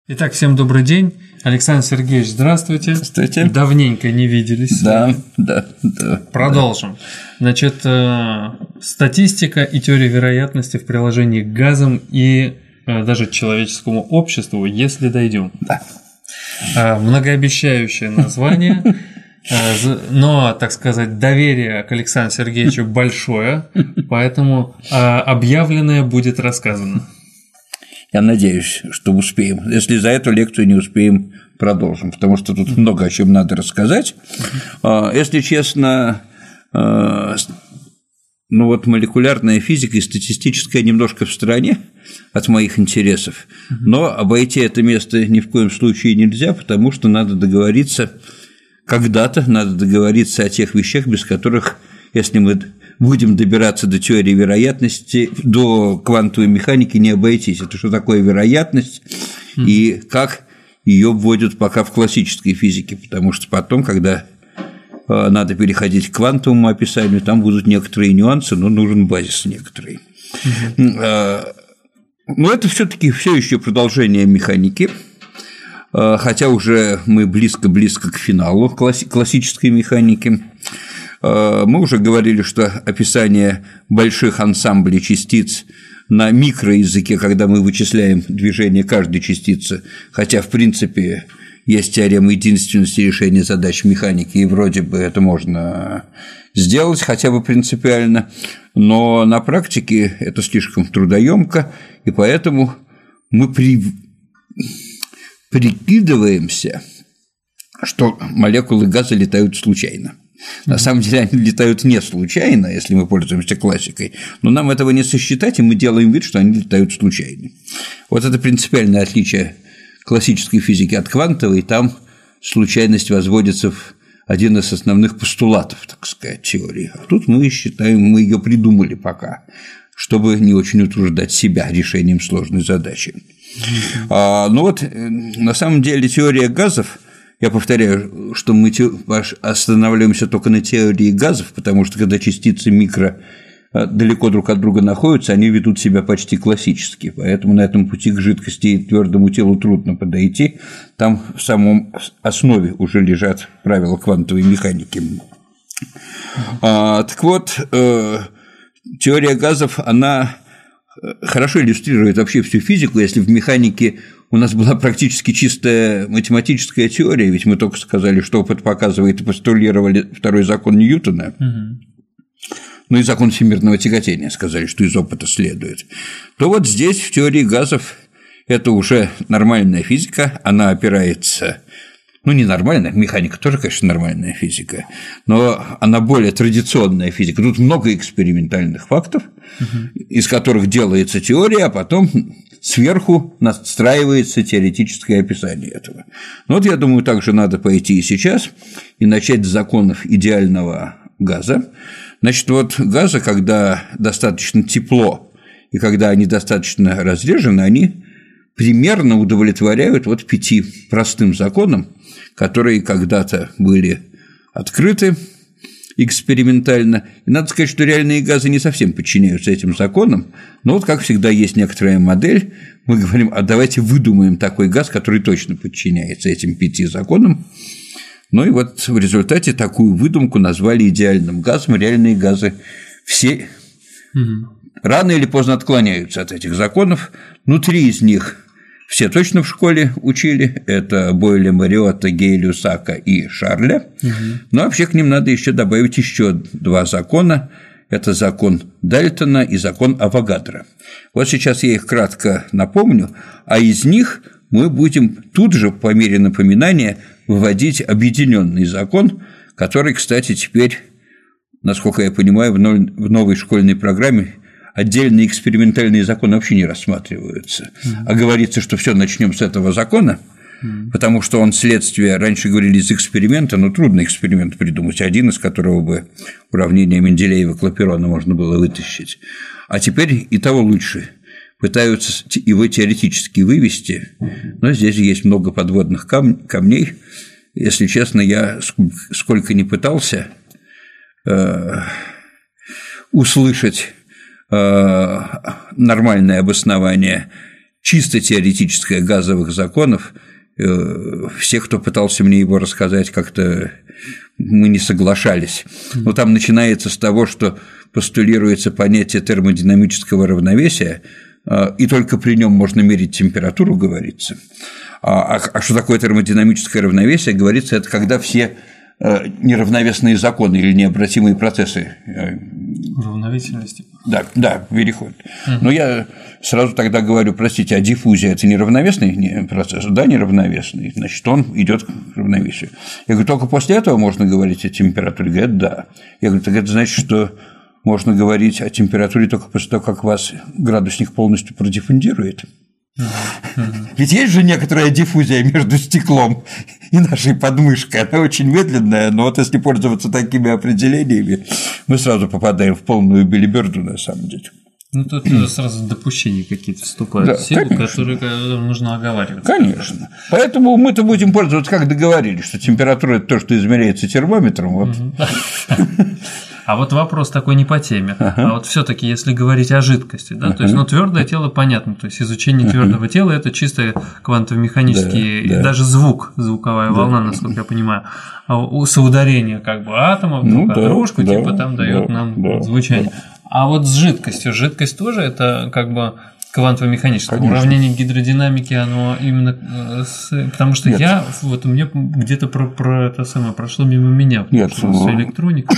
Итак, всем добрый день. Александр Сергеевич, здравствуйте. Здравствуйте. Давненько не виделись. Да. Продолжим. Значит, статистика и теория вероятности в приложении к газам и даже человеческому обществу, если дойдем. Да. Многообещающее название, но, так сказать, доверие к Александру Сергеевичу большое, поэтому объявленное будет рассказано. Я надеюсь, что успеем. Если за эту лекцию не успеем, продолжим, потому что тут много о чем надо рассказать. Если честно, молекулярная физика и статистическая немножко в стороне от моих интересов, но обойти это место ни в коем случае нельзя, потому что надо договориться, когда-то надо договориться о тех вещах, без которых, если мы будем добираться до теории вероятности, до квантовой механики, не обойтись. Это что такое вероятность и как ее вводят пока в классической физике, потому что потом, когда надо переходить к квантовому описанию, там будут некоторые нюансы, но нужен базис некоторый. Но это все-таки все еще продолжение механики, хотя уже мы близко к финалу классической механики. Мы уже говорили, что описание больших ансамблей частиц на микроязыке, когда мы вычисляем движение каждой частицы, хотя, в принципе, есть теорема единственности решения задач механики, и вроде бы это можно сделать хотя бы принципиально, но на практике это слишком трудоемко, и поэтому мы прикидываемся, что молекулы газа летают случайно. На самом деле они летают не случайно, если мы пользуемся классикой, но нам этого не сосчитать, и мы делаем вид, что они летают случайно. Вот это принципиальное отличие классической физики от квантовой, там случайность возводится в один из основных постулатов, так сказать, теории. А тут мы считаем, мы ее придумали пока, чтобы не очень утруждать себя решением сложной задачи. На самом деле теория газов, я повторяю, что мы останавливаемся только на теории газов, потому что когда частицы микро далеко друг от друга находятся, они ведут себя почти классически, поэтому на этом пути к жидкости и твердому телу трудно подойти, там в самом основе уже лежат правила квантовой механики. Так вот, теория газов, она хорошо иллюстрирует вообще всю физику, если в механике у нас была практически чистая математическая теория, ведь мы только сказали, что опыт показывает, и постулировали второй закон Ньютона, и закон всемирного тяготения, сказали, что из опыта следует, то вот здесь в теории газов это уже нормальная физика, она опирается, не нормальная, механика тоже, конечно, нормальная физика, но она более традиционная физика. Тут много экспериментальных фактов, из которых делается теория, а потом сверху настраивается теоретическое описание этого. Я думаю, также надо пойти и сейчас и начать с законов идеального газа. Значит, газы, когда достаточно тепло и когда они достаточно разрежены, они примерно удовлетворяют 5 простым законам, которые когда-то были открыты экспериментально. И надо сказать, что реальные газы не совсем подчиняются этим законам, но как всегда, есть некоторая модель, мы говорим, давайте выдумаем такой газ, который точно подчиняется этим 5 законам. В результате такую выдумку назвали идеальным газом. Реальные газы все рано или поздно отклоняются от этих законов. 3 из них все точно в школе учили, это Бойля, Мариотта, Гей-Люсака и Шарля, но вообще к ним надо еще добавить еще 2 закона, это закон Дальтона и закон Авогадро. Сейчас я их кратко напомню, а из них мы будем тут же, по мере напоминания, вводить объединенный закон, который, кстати, теперь, насколько я понимаю, в новой школьной программе отдельные экспериментальные законы вообще не рассматриваются, а говорится, что все начнем с этого закона, потому что он следствие, раньше говорили, из эксперимента, но трудно эксперимент придумать, один из которого бы уравнение Менделеева-Клапейрона можно было вытащить, а теперь и того лучше, пытаются его теоретически вывести, но здесь есть много подводных камней, если честно, я сколько ни пытался услышать нормальное обоснование чисто теоретическое газовых законов. Все, кто пытался мне его рассказать, как-то мы не соглашались. Но там начинается с того, что постулируется понятие термодинамического равновесия, и только при нем можно мерить температуру, говорится. А что такое термодинамическое равновесие? Говорится, это когда все неравновесные законы или необратимые процессы равновесительности. Да, переходят. Но я сразу тогда говорю, простите, а диффузия – это неравновесный процесс? Да, неравновесный, значит, он идет к равновесию. Я говорю, только после этого можно говорить о температуре? Говорят, да. Я говорю, так это значит, что можно говорить о температуре только после того, как вас градусник полностью продиффундирует. Ведь есть же некоторая диффузия между стеклом и нашей подмышкой. Она очень медленная, но вот если пользоваться такими определениями, мы сразу попадаем в полную белиберду на самом деле. Ну, тут сразу допущения какие-то вступают в силу, которые нужно оговаривать. Конечно. Поэтому мы-то будем пользоваться, как договорились, что температура – это то, что измеряется термометром. Вот. А вот вопрос такой не по теме. А вот все-таки, если говорить о жидкости, да, то есть, ну, твердое тело понятно, то есть изучение твердого тела это чисто квантово-механический, и даже звуковая волна, насколько я понимаю, соударение как бы атомов друг о дружку, типа там дает нам звучание. А вот с жидкостью, жидкость тоже это как бы квантово-механическое уравнение гидродинамики, оно именно потому что вот у меня где-то про это самое прошло мимо меня, с электроникой.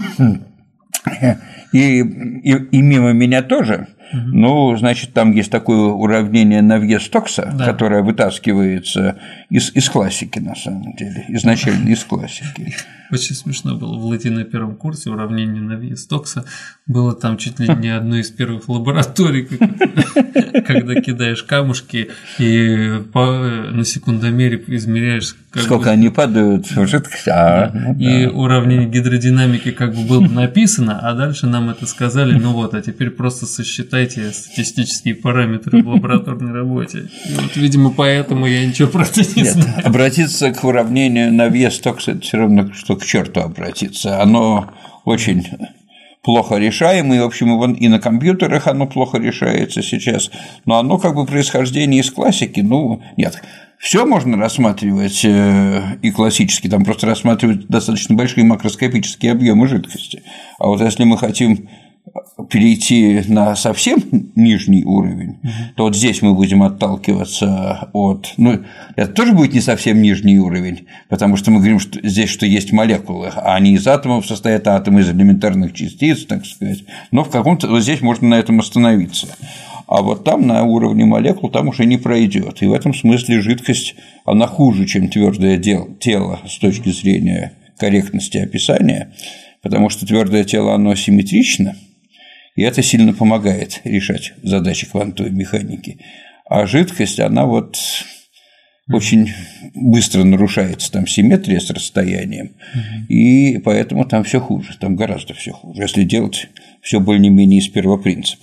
И мимо меня тоже. Ну, значит, там есть такое уравнение Навье-Стокса, которое вытаскивается из классики, на самом деле, изначально из классики. Очень смешно было в ЛТИ на первом курсе уравнение Навье-Стокса. Было там чуть ли не одной из первых лабораторий, когда кидаешь камушки и на секундомере измеряешь, сколько они падают в жидкость. И уравнение гидродинамики как бы было написано, а дальше нам это сказали, ну вот, а теперь просто сосчитайте статистические параметры в лабораторной работе. И вот, видимо, поэтому я ничего про это не знаю. Обратиться к уравнению Навье-Стокса – это все равно, что к черту обратиться. Оно очень плохо решаемое, в общем, и на компьютерах оно плохо решается сейчас, но оно как бы происхождение из классики, ну, нет. Все можно рассматривать и классически, там просто рассматривать достаточно большие макроскопические объемы жидкости. А вот если мы хотим перейти на совсем нижний уровень, то вот здесь мы будем отталкиваться от… Ну, это тоже будет не совсем нижний уровень, потому что мы говорим, что здесь что есть молекулы, а они из атомов состоят, атомы из элементарных частиц, так сказать. Но в каком-то… Вот здесь можно на этом остановиться. А вот там, на уровне молекул, там уже не пройдет. И в этом смысле жидкость, она хуже, чем твердое тело с точки зрения корректности описания, потому что твердое тело, оно симметрично, и это сильно помогает решать задачи квантовой механики. А жидкость, она вот очень быстро нарушается, там симметрия с расстоянием, и поэтому там все хуже, там гораздо все хуже, если делать все более-менее из первопринципов.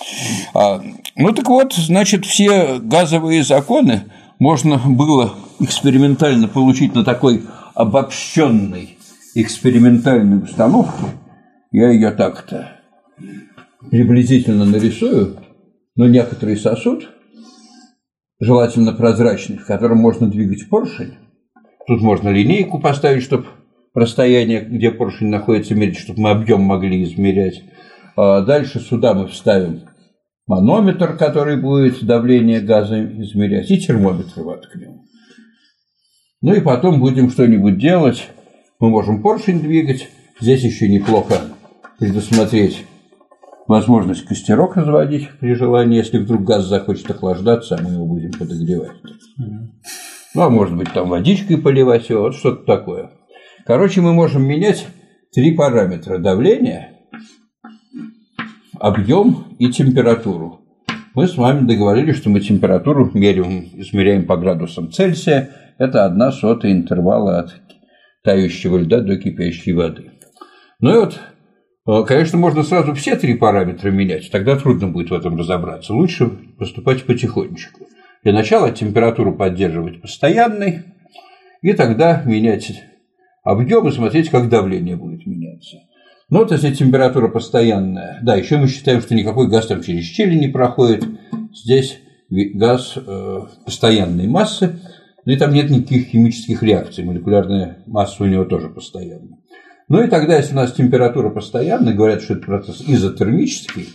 Ну так вот, значит, все газовые законы можно было экспериментально получить на такой обобщенной экспериментальной установке. Я ее так-то приблизительно нарисую, но некоторый сосуд, желательно прозрачный, в котором можно двигать поршень. Тут можно линейку поставить, чтобы расстояние, где поршень находится, мерить, чтобы мы объем могли измерять. А дальше сюда мы вставим манометр, который будет давление газа измерять, и термометр воткнем. Ну и потом будем что-нибудь делать. Мы можем поршень двигать. Здесь еще неплохо предусмотреть возможность костерок разводить при желании, если вдруг газ захочет охлаждаться, а мы его будем подогревать. Ну, а может быть, там водичкой поливать, вот что-то такое. Короче, мы можем менять 3 параметра: давление, объем и температуру. Мы с вами договорились, что мы температуру измеряем по градусам Цельсия. Это 1/100 интервала от тающего льда до кипящей воды. Ну и вот, конечно, можно сразу все 3 параметра менять, тогда трудно будет в этом разобраться. Лучше поступать потихонечку. Для начала температуру поддерживать постоянной, и тогда менять объем и смотреть, как давление будет меняться. Но вот если температура постоянная, да, еще мы считаем, что никакой газ там через щели не проходит. Здесь газ постоянной массы, и там нет никаких химических реакций, молекулярная масса у него тоже постоянная. Ну и тогда, если у нас температура постоянная, говорят, что это процесс изотермический,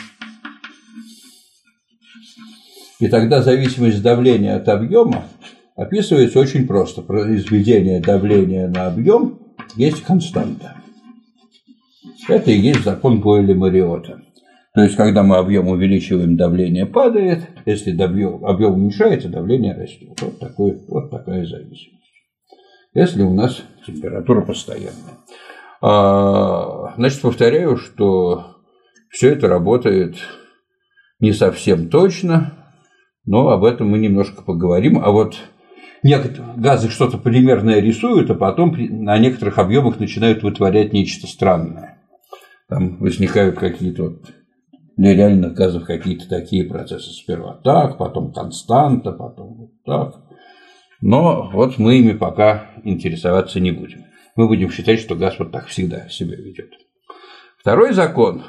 и тогда зависимость давления от объема описывается очень просто. Произведение давления на объем есть константа. Это и есть закон Бойля-Мариота. То есть, когда мы объем увеличиваем, давление падает, если объем уменьшается, давление растет. Вот такая зависимость. Если у нас температура постоянная. Значит, повторяю, что все это работает не совсем точно, но об этом мы немножко поговорим. А вот газы что-то полимерное рисуют, а потом на некоторых объемах начинают вытворять нечто странное. Там возникают какие-то для реальных газов какие-то такие процессы. Сперва так, потом константа, потом вот так. Но вот мы ими пока интересоваться не будем. Мы будем считать, что газ вот так всегда себя ведет. Второй закон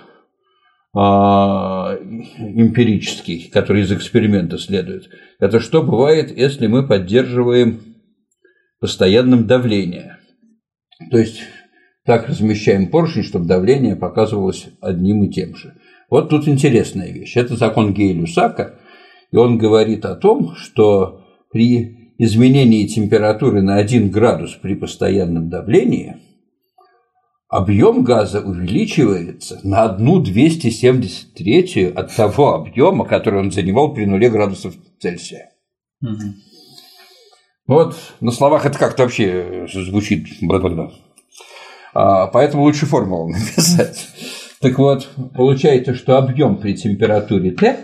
эмпирический, который из эксперимента следует, это что бывает, если мы поддерживаем постоянным давление. То есть так размещаем поршень, чтобы давление показывалось одним и тем же. Вот тут интересная вещь. Это закон Гей-Люсака, и он говорит о том, что при изменении температуры на 1 градус при постоянном давлении объем газа увеличивается на 1/273 от того объема, который он занимал при 0 градусов Цельсия. Угу. Вот на словах это как-то вообще звучит бла-бла-бла. Поэтому лучше формулу написать. Так вот, получается, что объем при температуре Т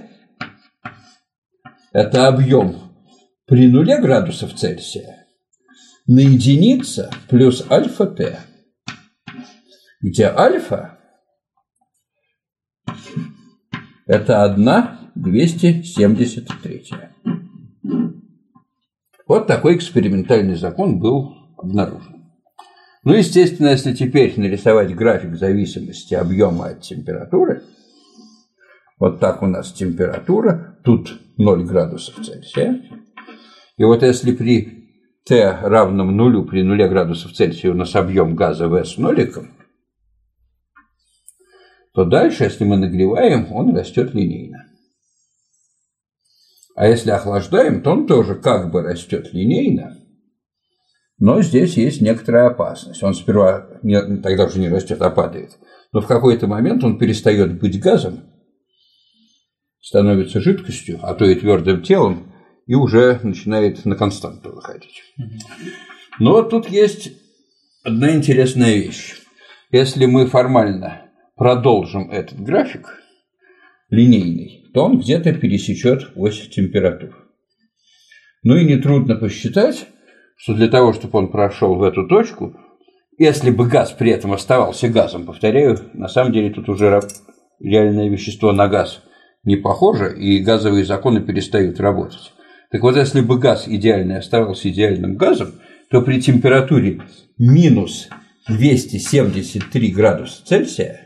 – это объем при 0 градусов Цельсия на единица плюс альфа Т, где альфа – это 1/273. Вот такой экспериментальный закон был обнаружен. Ну, естественно, если теперь нарисовать график зависимости объема от температуры, вот так у нас температура, тут 0 градусов Цельсия, и вот если при Т равном нулю, при 0 градусов Цельсия у нас объем газа В с ноликом, то дальше, если мы нагреваем, он растет линейно. А если охлаждаем, то он тоже как бы растет линейно, но здесь есть некоторая опасность. Он сперва тогда уже не растет, а падает. Но в какой-то момент он перестает быть газом, становится жидкостью, а то и твердым телом, и уже начинает на константу выходить. Но тут есть одна интересная вещь. Если мы формально продолжим этот график линейный, то он где-то пересечет ось температур. Ну и нетрудно посчитать, что для того, чтобы он прошел в эту точку, если бы газ при этом оставался газом, повторяю, на самом деле тут уже реальное вещество на газ не похоже, и газовые законы перестают работать. Так вот, если бы газ идеальный оставался идеальным газом, то при температуре минус 273 градуса Цельсия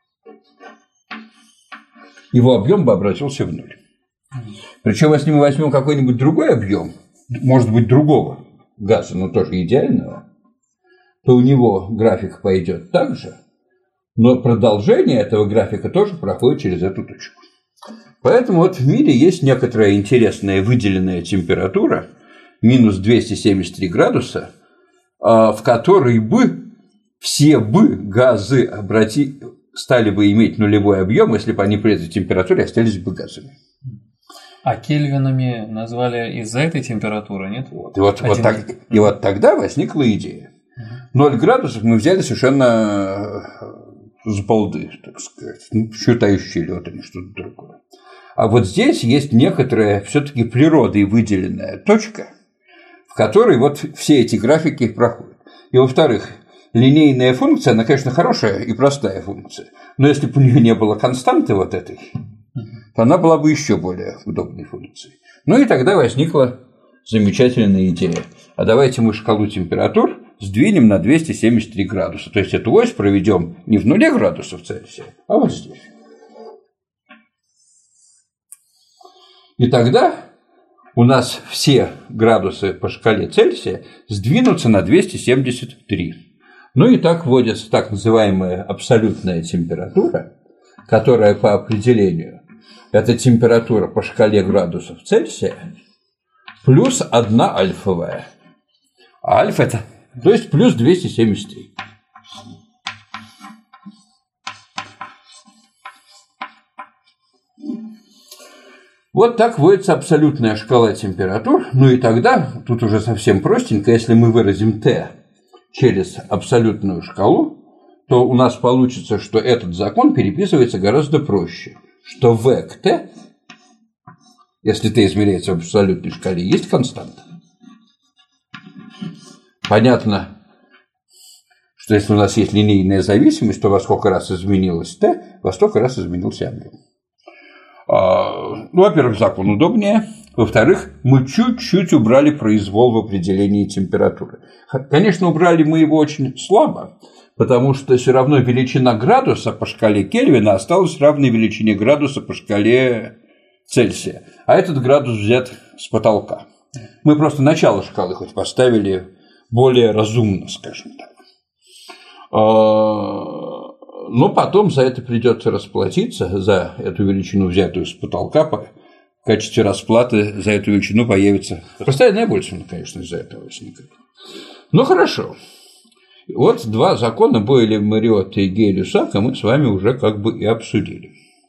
его объем бы обратился в ноль. Причем, если мы возьмем какой-нибудь другой объем, может быть, другого газа, но тоже идеального, то у него график пойдет так же, но продолжение этого графика тоже проходит через эту точку. Поэтому вот в мире есть некоторая интересная выделенная температура, минус 273 градуса, в которой бы все бы газы стали бы иметь нулевой объем, если бы они при этой температуре остались бы газами. А кельвинами назвали из-за этой температуры, нет? И вот тогда возникла идея. 0 градусов мы взяли совершенно за полды, так сказать, считающий лед или что-то другое. А вот здесь есть некоторая все-таки природой выделенная точка, в которой вот все эти графики проходят. И, во-вторых, линейная функция, она, конечно, хорошая и простая функция, но если бы у нее не было константы вот этой, то она была бы еще более удобной функцией. Ну и тогда возникла замечательная идея. А давайте мы шкалу температур сдвинем на 273 градуса. То есть эту ось проведем не в 0 градусов Цельсия, а вот здесь. И тогда у нас все градусы по шкале Цельсия сдвинутся на 273. Ну и так вводится так называемая абсолютная температура, которая по определению это температура по шкале градусов Цельсия плюс 1 альфовая. А альфа это, то есть плюс 273. Вот так вводится абсолютная шкала температур. Ну и тогда, тут уже совсем простенько, если мы выразим Т через абсолютную шкалу, то у нас получится, что этот закон переписывается гораздо проще. Что В к Т, если Т измеряется в абсолютной шкале, есть константа. Понятно, что если у нас есть линейная зависимость, то во сколько раз изменилось Т, во столько раз изменился объем. Ну, во-первых, закон удобнее. Во-вторых, мы чуть-чуть убрали произвол в определении температуры. Конечно, убрали мы его очень слабо, потому что все равно величина градуса по шкале Кельвина осталась равной величине градуса по шкале Цельсия. А этот градус взят с потолка. Мы просто начало шкалы хоть поставили более разумно, скажем так. Но потом за это придется расплатиться, за эту величину, взятую с потолка, в качестве расплаты за эту величину появится постоянная Больцмана, конечно, из-за этого возникает. Ну, хорошо. Вот два закона Бойля, Мариотта и Гей-Люссака мы с вами уже как бы и обсудили.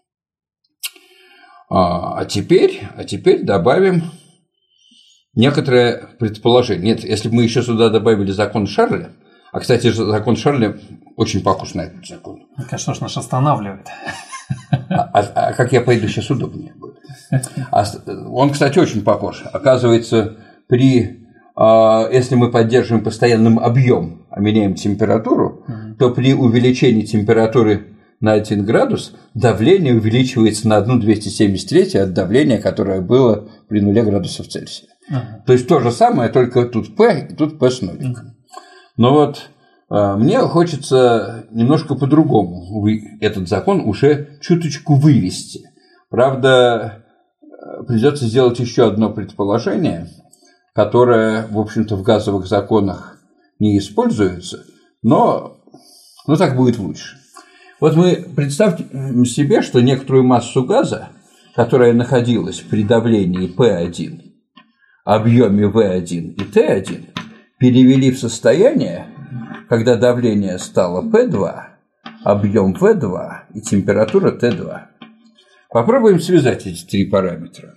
А теперь добавим некоторое предположение. Нет, если бы мы еще сюда добавили закон Шарля, а, кстати, закон Шарля очень похож на этот закон. Это что ж нас останавливает? А как я пойду, сейчас удобнее будет. Он, кстати, очень похож. Оказывается, если мы поддерживаем постоянным объем, а меняем температуру, то при увеличении температуры на 1 градус давление увеличивается на 1/273 от давления, которое было при 0 градусов Цельсия. То есть то же самое, только тут P и тут P с ноликом. Но вот мне хочется немножко по-другому этот закон уже чуточку вывести. Правда, придется сделать еще одно предположение, которое, в общем-то, в газовых законах не используется, но так будет лучше. Вот мы представьте себе, что некоторую массу газа, которая находилась при давлении P1, объеме V1 и T1, перевели в состояние, когда давление стало P2, объем V2 и температура T2. Попробуем связать эти три параметра.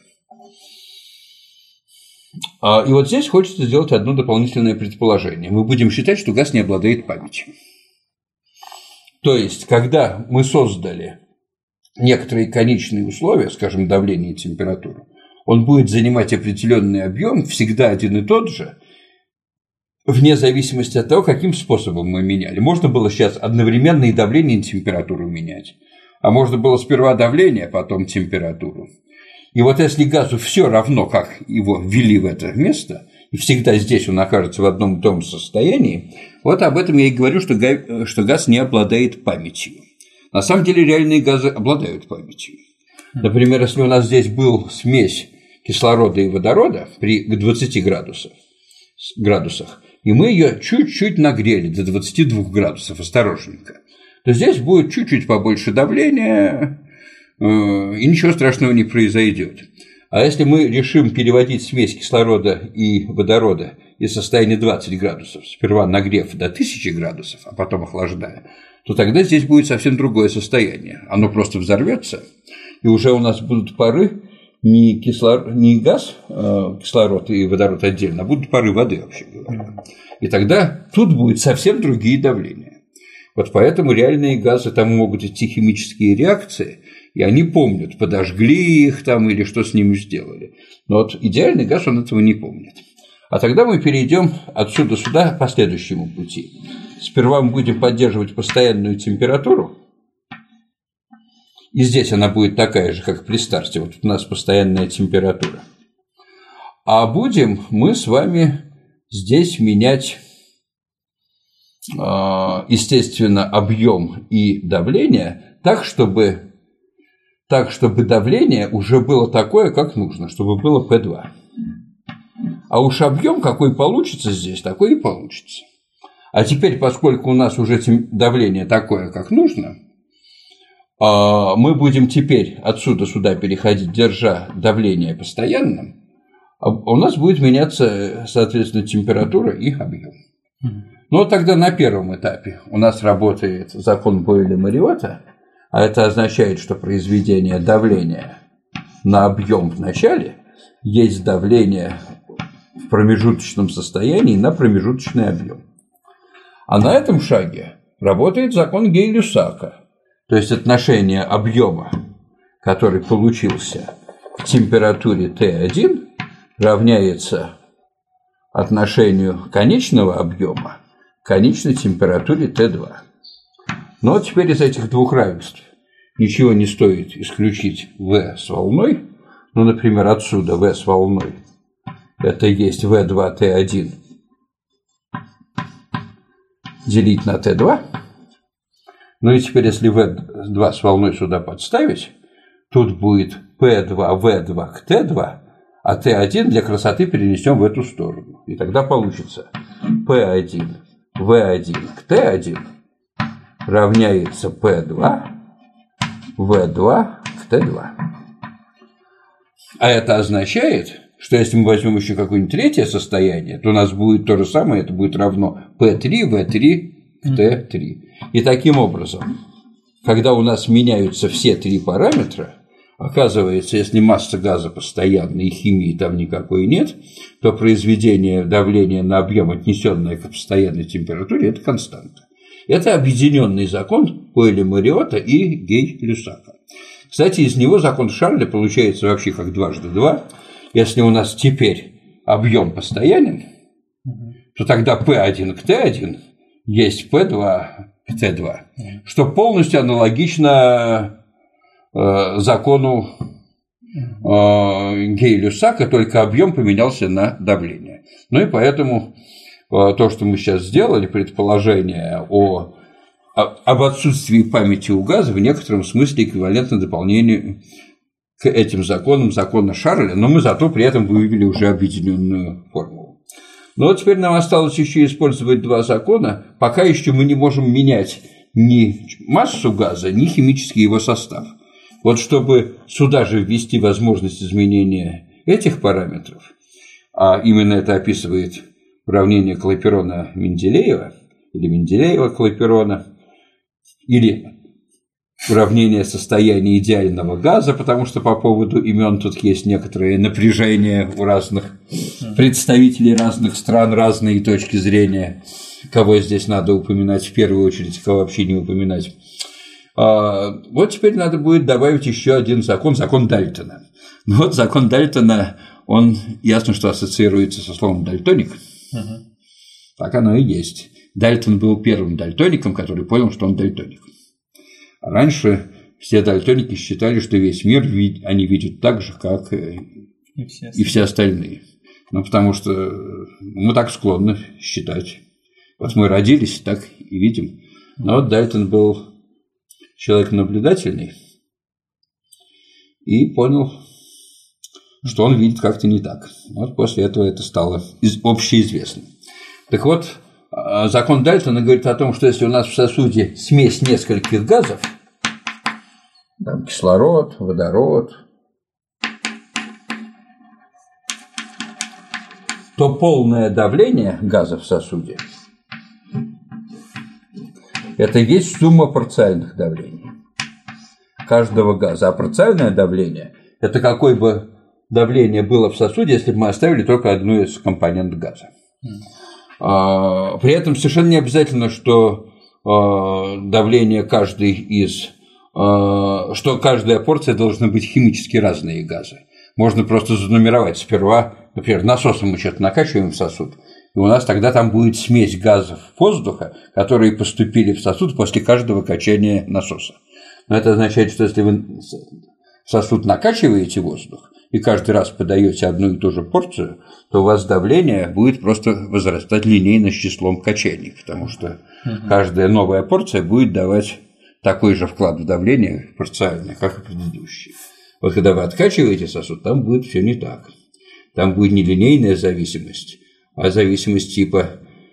И вот здесь хочется сделать одно дополнительное предположение. Мы будем считать, что газ не обладает памятью. То есть, когда мы создали некоторые конечные условия, скажем, давление и температуру, он будет занимать определенный объем, всегда один и тот же, вне зависимости от того, каким способом мы меняли. Можно было сейчас одновременно и давление, и температуру менять. А можно было сперва давление, а потом температуру. И вот если газу все равно, как его ввели в это место, и всегда здесь он окажется в одном и том же состоянии, вот об этом я и говорю, что газ не обладает памятью. На самом деле реальные газы обладают памятью. Например, если у нас здесь был смесь кислорода и водорода при 20 градусах, и мы ее чуть-чуть нагрели до 22 градусов, осторожненько, то здесь будет чуть-чуть побольше давления, и ничего страшного не произойдет. А если мы решим переводить смесь кислорода и водорода из состояния 20 градусов, сперва нагрев до 1000 градусов, а потом охлаждая, то тогда здесь будет совсем другое состояние. Оно просто взорвется, и уже у нас будут пары не газ, кислород и водород отдельно, а будут пары воды, вообще говоря. И тогда тут будут совсем другие давления. Вот поэтому реальные газы, там могут идти химические реакции, и они помнят, подожгли их там или что с ними сделали. Но вот идеальный газ, он этого не помнит. А тогда мы перейдем отсюда сюда по следующему пути. Сперва мы будем поддерживать постоянную температуру, и здесь она будет такая же, как при старте. Вот у нас постоянная температура. А будем мы с вами здесь менять, естественно, объем и давление так, чтобы так, чтобы давление уже было такое, как нужно, чтобы было P2. А уж объем какой получится здесь, такой и получится. А теперь, поскольку у нас уже давление такое, как нужно, мы будем теперь отсюда сюда переходить, держа давление постоянным, у нас будет меняться, соответственно, температура и объем. Но тогда на первом этапе у нас работает закон Бойля-Мариотта, а это означает, что произведение давления на объем в начале есть давление в промежуточном состоянии на промежуточный объем. А на этом шаге работает закон Гей-Люсака, то есть отношение объема, который получился к температуре Т1, равняется отношению конечного объема к конечной температуре Т2. Но теперь из этих двух равенств ничего не стоит исключить V с волной. Ну, например, отсюда V с волной – это есть V2T1 делить на Т2. Ну и теперь, если V2 с волной сюда подставить, тут будет P2V2 к Т2, а Т1 для красоты перенесем в эту сторону. И тогда получится P1 V1 к Т1 равняется P2 V2 к Т2. А это означает, что если мы возьмем еще какое-нибудь третье состояние, то у нас будет то же самое, это будет равно P3 V3 к Т3. И таким образом, когда у нас меняются все три параметра, оказывается, если масса газа постоянная и химии там никакой нет, то произведение давления на объем, отнесенное к постоянной температуре, это константа. Это объединенный закон Бойля-Мариотта и Гей-Люсака. Кстати, из него закон Шарля получается вообще как дважды два. Если у нас теперь объем постоянен, то тогда P1 к Т1 есть P2 к Т2, что полностью аналогично закону Гей-Люсака, только объем поменялся на давление. Ну и поэтому то, что мы сейчас сделали, предположение об отсутствии памяти у газа, в некотором смысле эквивалентно дополнению к этим законам закона Шарля, но мы зато при этом вывели уже объединенную формулу. Но вот теперь нам осталось еще использовать два закона, пока еще мы не можем менять ни массу газа, ни химический его состав. Вот чтобы сюда же ввести возможность изменения этих параметров, а именно это описывает уравнение Клапейрона-Менделеева или Менделеева-Клапейрона, или уравнение состояния идеального газа, потому что по поводу имен тут есть некоторое напряжение у разных представителей разных стран, разные точки зрения, кого здесь надо упоминать в первую очередь, кого вообще не упоминать. Вот теперь надо будет добавить еще один закон, закон Дальтона. Но вот закон Дальтона, он ясно, что ассоциируется со словом дальтоник. Так оно и есть. Дальтон был первым дальтоником, который понял, что он дальтоник. А раньше все дальтоники считали, что весь мир они видят так же, как и все остальные. Ну, потому что мы так склонны считать. Вот мы родились, так и видим. Но вот Дальтон был человек наблюдательный и понял, что он видит как-то не так. Вот после этого это стало общеизвестным. Так вот, закон Дальтона говорит о том, что если у нас в сосуде смесь нескольких газов, там кислород, водород, то полное давление газа в сосуде – это есть сумма парциальных давлений каждого газа. А парциальное давление – это какое бы давление было в сосуде, если бы мы оставили только одну из компонент газа. При этом совершенно не обязательно, что давление каждой из, что каждая порция должны быть химически разные газы. Можно просто занумеровать сперва, например, насосом мы что-то накачиваем в сосуд, и у нас тогда там будет смесь газов воздуха, которые поступили в сосуд после каждого качания насоса. Но это означает, что если вы в сосуд накачиваете воздух и каждый раз подаете одну и ту же порцию, то у вас давление будет просто возрастать линейно с числом качаний, потому что каждая новая порция будет давать такой же вклад в давление парциальный, как и предыдущий. Вот когда вы откачиваете сосуд, там будет все не так. Там будет не линейная зависимость, а зависимость типа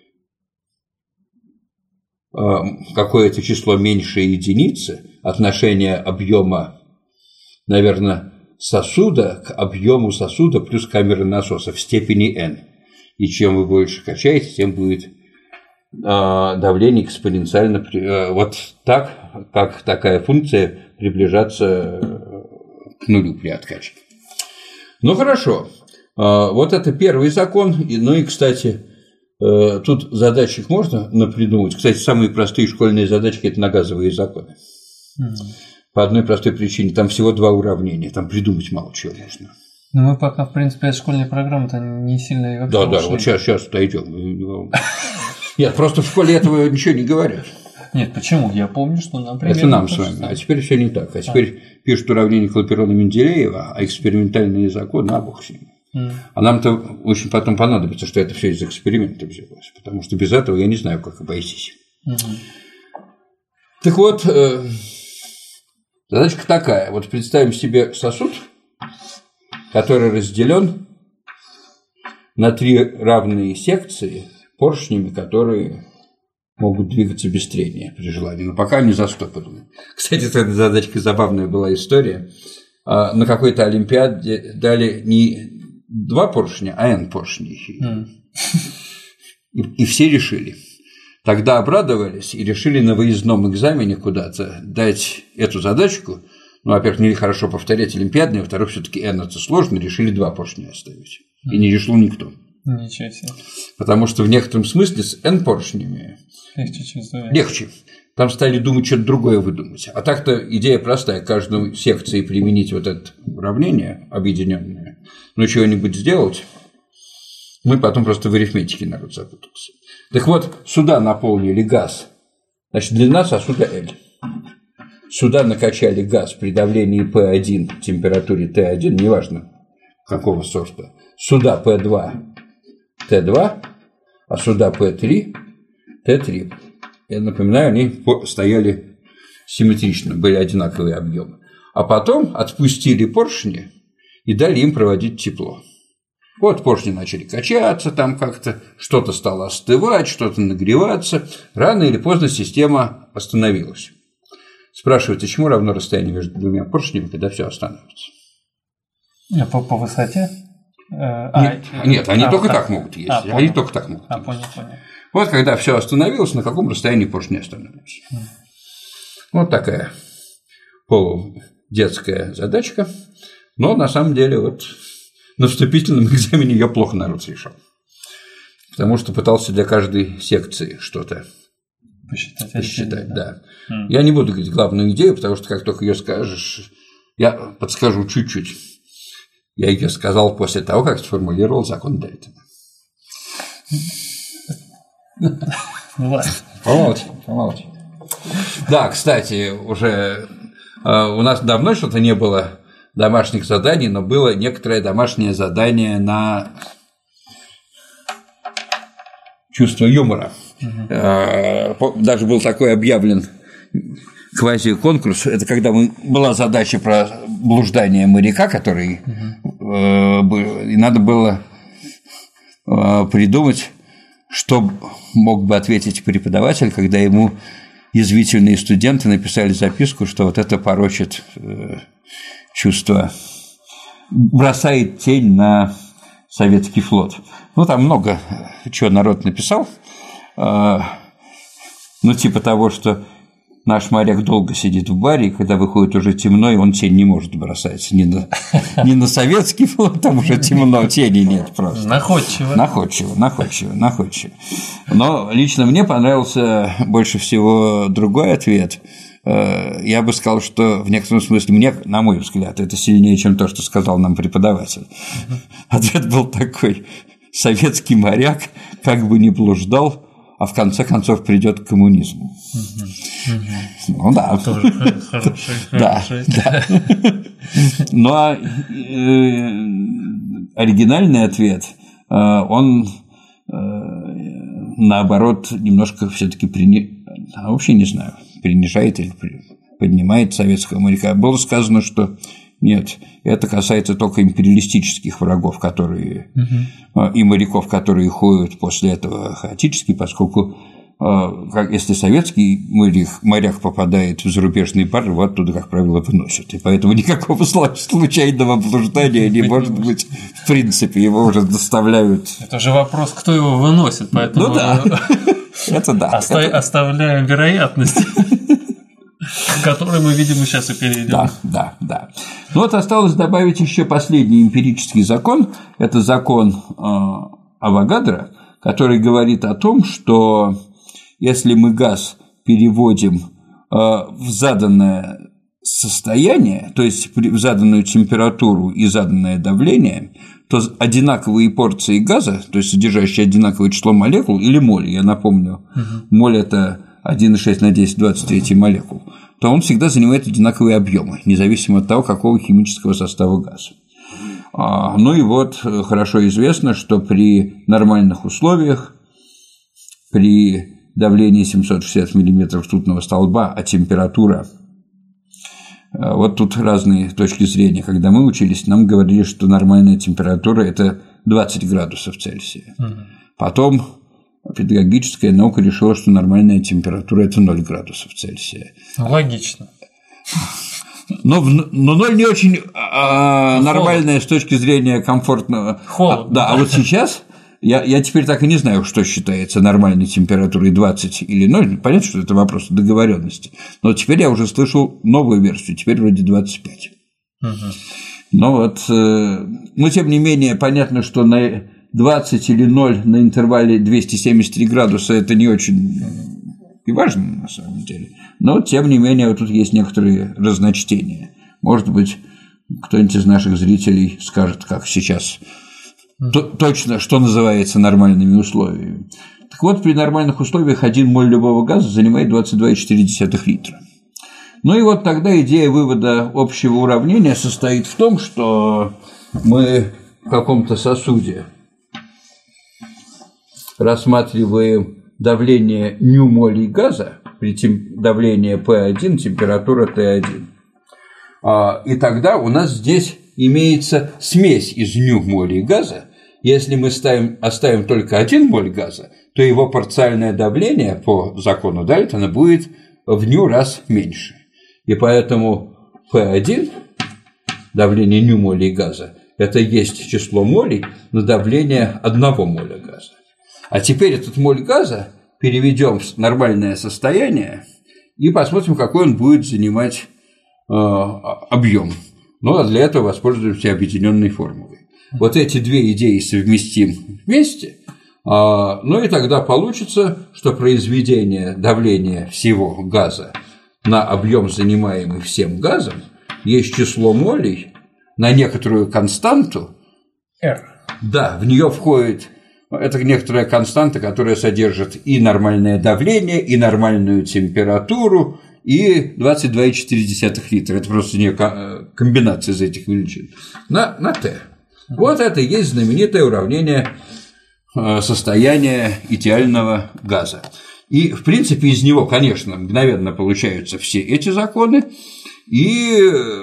какое-то число меньше единицы, отношение объема, наверное, сосуда к объему сосуда плюс камеры насоса в степени n. И чем вы больше качаете, тем будет давление экспоненциально вот так, как такая функция приближаться к нулю при откачке. Ну хорошо, вот это первый закон. Ну и, кстати, тут задачек можно напридумать. Кстати, самые простые школьные задачки – это на газовые законы. По одной простой причине. Там всего 2 уравнения, там придумать мало чего можно. Ну, мы пока, в принципе, от школьной программы-то не сильно и вообще Да, вот сейчас дойдем. Нет, просто в школе этого ничего не говорят. Нет, почему? Я помню, что, например… Это нам с вами. А теперь все не так. А теперь пишут уравнение Клапейрона-Менделеева, а экспериментальные законы, а бог с ними. А нам-то очень потом понадобится, что это все из эксперимента взялось, потому что без этого я не знаю, как обойтись. Так вот, задачка такая. Вот представим себе сосуд, который разделен на 3 равные секции поршнями, которые могут двигаться без трения при желании, но пока не застопорены. Кстати, с этой задачкой забавная была история. На какой-то олимпиаде дали не 2 поршня, а n поршней. И все решили. Тогда обрадовались и решили на выездном экзамене куда-то дать эту задачку. Ну, во-первых, не хорошо повторять олимпиадные, во-вторых, все-таки n это сложно, решили 2 поршня оставить. И не решил никто. Ничего себе. Потому что в некотором смысле с n поршнями легче. Там стали думать, что-то другое выдумать. А так-то идея простая. Каждой секции применить вот это уравнение объединенное, ну, чего-нибудь сделать. Мы потом просто в арифметике народ запутался. Так вот, сюда наполнили газ. Значит, длина сосуда L. Сюда накачали газ при давлении P1, температуре T1, неважно какого сорта. Сюда P2, T2, а сюда P3, T3. Я напоминаю, они стояли симметрично, были одинаковые объемы. А потом отпустили поршни и дали им проводить тепло. Вот поршни начали качаться, там как-то что-то стало остывать, что-то нагреваться. Рано или поздно система остановилась. Спрашивается, чему равно расстояние между 2 поршнями, когда все останавливается? По высоте? Нет, они только так могут ездить. Они только так могут ездить. Понял. Вот когда все остановилось, на каком расстоянии поршни остановятся. Вот такая полудетская задачка. Но на самом деле вот на вступительном экзамене ее плохо народ решал. Потому что пытался для каждой секции что-то посчитать. Да. Я не буду говорить главную идею, потому что как только ее скажешь, я подскажу чуть-чуть. Я ее сказал после того, как сформулировал закон Дальтона. Помолчи. Да, кстати, уже у нас давно что-то не было домашних заданий, но было некоторое домашнее задание на чувство юмора. Даже был такой объявлен квази-конкурс. Это когда была задача про блуждание моряка, который и надо было придумать, что мог бы ответить преподаватель, когда ему язвительные студенты написали записку, что вот это порочит чувство, бросает тень на советский флот. Ну, там много чего народ написал. Ну, типа того, что наш моряк долго сидит в баре, и когда выходит уже темно, и он тень не может бросать. Не на советский флот, там уже темно, тени нет просто. Находчиво. Но лично мне понравился больше всего другой ответ. Я бы сказал, что в некотором смысле мне, на мой взгляд, это сильнее, чем то, что сказал нам преподаватель. Ответ был такой: советский моряк как бы не блуждал, а в конце концов придет к коммунизму. Ну да. Тоже хороший. Да. Ну а оригинальный ответ, он наоборот немножко все-таки вообще не знаю, принижает или поднимает советского моряка. Было сказано, что нет, это касается только империалистических врагов, которые и моряков, которые ходят после этого хаотически, поскольку если советский моряк попадает в зарубежный пар, его оттуда, как правило, выносят. И поэтому никакого случайного блуждания не может быть в принципе, его уже доставляют. Это же вопрос, кто его выносит, поэтому… Ну да, это да. Оставляем вероятность, к которой мы, видимо, сейчас и перейдем. Да. Ну вот осталось добавить еще последний эмпирический закон. Это закон Авогадро, который говорит о том, что если мы газ переводим в заданное состояние, то есть в заданную температуру и заданное давление, то одинаковые порции газа, то есть содержащие одинаковое число молекул или моль, я напомню, моль – это 1,6 на 10 в 23 молекул, то он всегда занимает одинаковые объемы, независимо от того, какого химического состава газа. Ну и вот хорошо известно, что при нормальных условиях, при давлении 760 мм ртутного столба, а температура… Вот тут разные точки зрения. Когда мы учились, нам говорили, что нормальная температура – это 20 градусов Цельсия. Потом педагогическая наука решила, что нормальная температура – это 0 градусов Цельсия. Логично. Но 0 не очень нормальная с точки зрения комфортного. Холодно. Да, а вот сейчас… Я теперь так и не знаю, что считается нормальной температурой 20 или 0. Понятно, что это вопрос договоренности. Но теперь я уже слышал новую версию, теперь вроде 25. Но вот, но тем не менее, понятно, что на 20 или 0 на интервале 273 градуса это не очень и важно на самом деле. Но тем не менее, вот тут есть некоторые разночтения. Может быть, кто-нибудь из наших зрителей скажет, как сейчас… точно, что называется нормальными условиями. Так вот, при нормальных условиях 1 моль любого газа занимает 22,4 литра. Ну и вот тогда идея вывода общего уравнения состоит в том, что мы в каком-то сосуде рассматриваем давление ню молей газа при давлении P1, температура T1. И тогда у нас здесь имеется смесь из ню молей газа. Если мы оставим только 1 моль газа, то его парциальное давление по закону Дальтона будет в ню раз меньше. И поэтому P1, давление ню молей газа, это есть число молей на давление 1 моля газа. А теперь этот моль газа переведем в нормальное состояние и посмотрим, какой он будет занимать объем. Ну, а для этого воспользуемся объединенной формулой. Вот эти две идеи совместим вместе, ну и тогда получится, что произведение давления всего газа на объем, занимаемый всем газом, есть число молей на некоторую константу. R. Да, в нее входит… Это некоторая константа, которая содержит и нормальное давление, и нормальную температуру, и 22,4 литра. Это просто не комбинация из этих величин. На Т. Вот это и есть знаменитое уравнение состояния идеального газа. И, в принципе, из него, конечно, мгновенно получаются все эти законы, и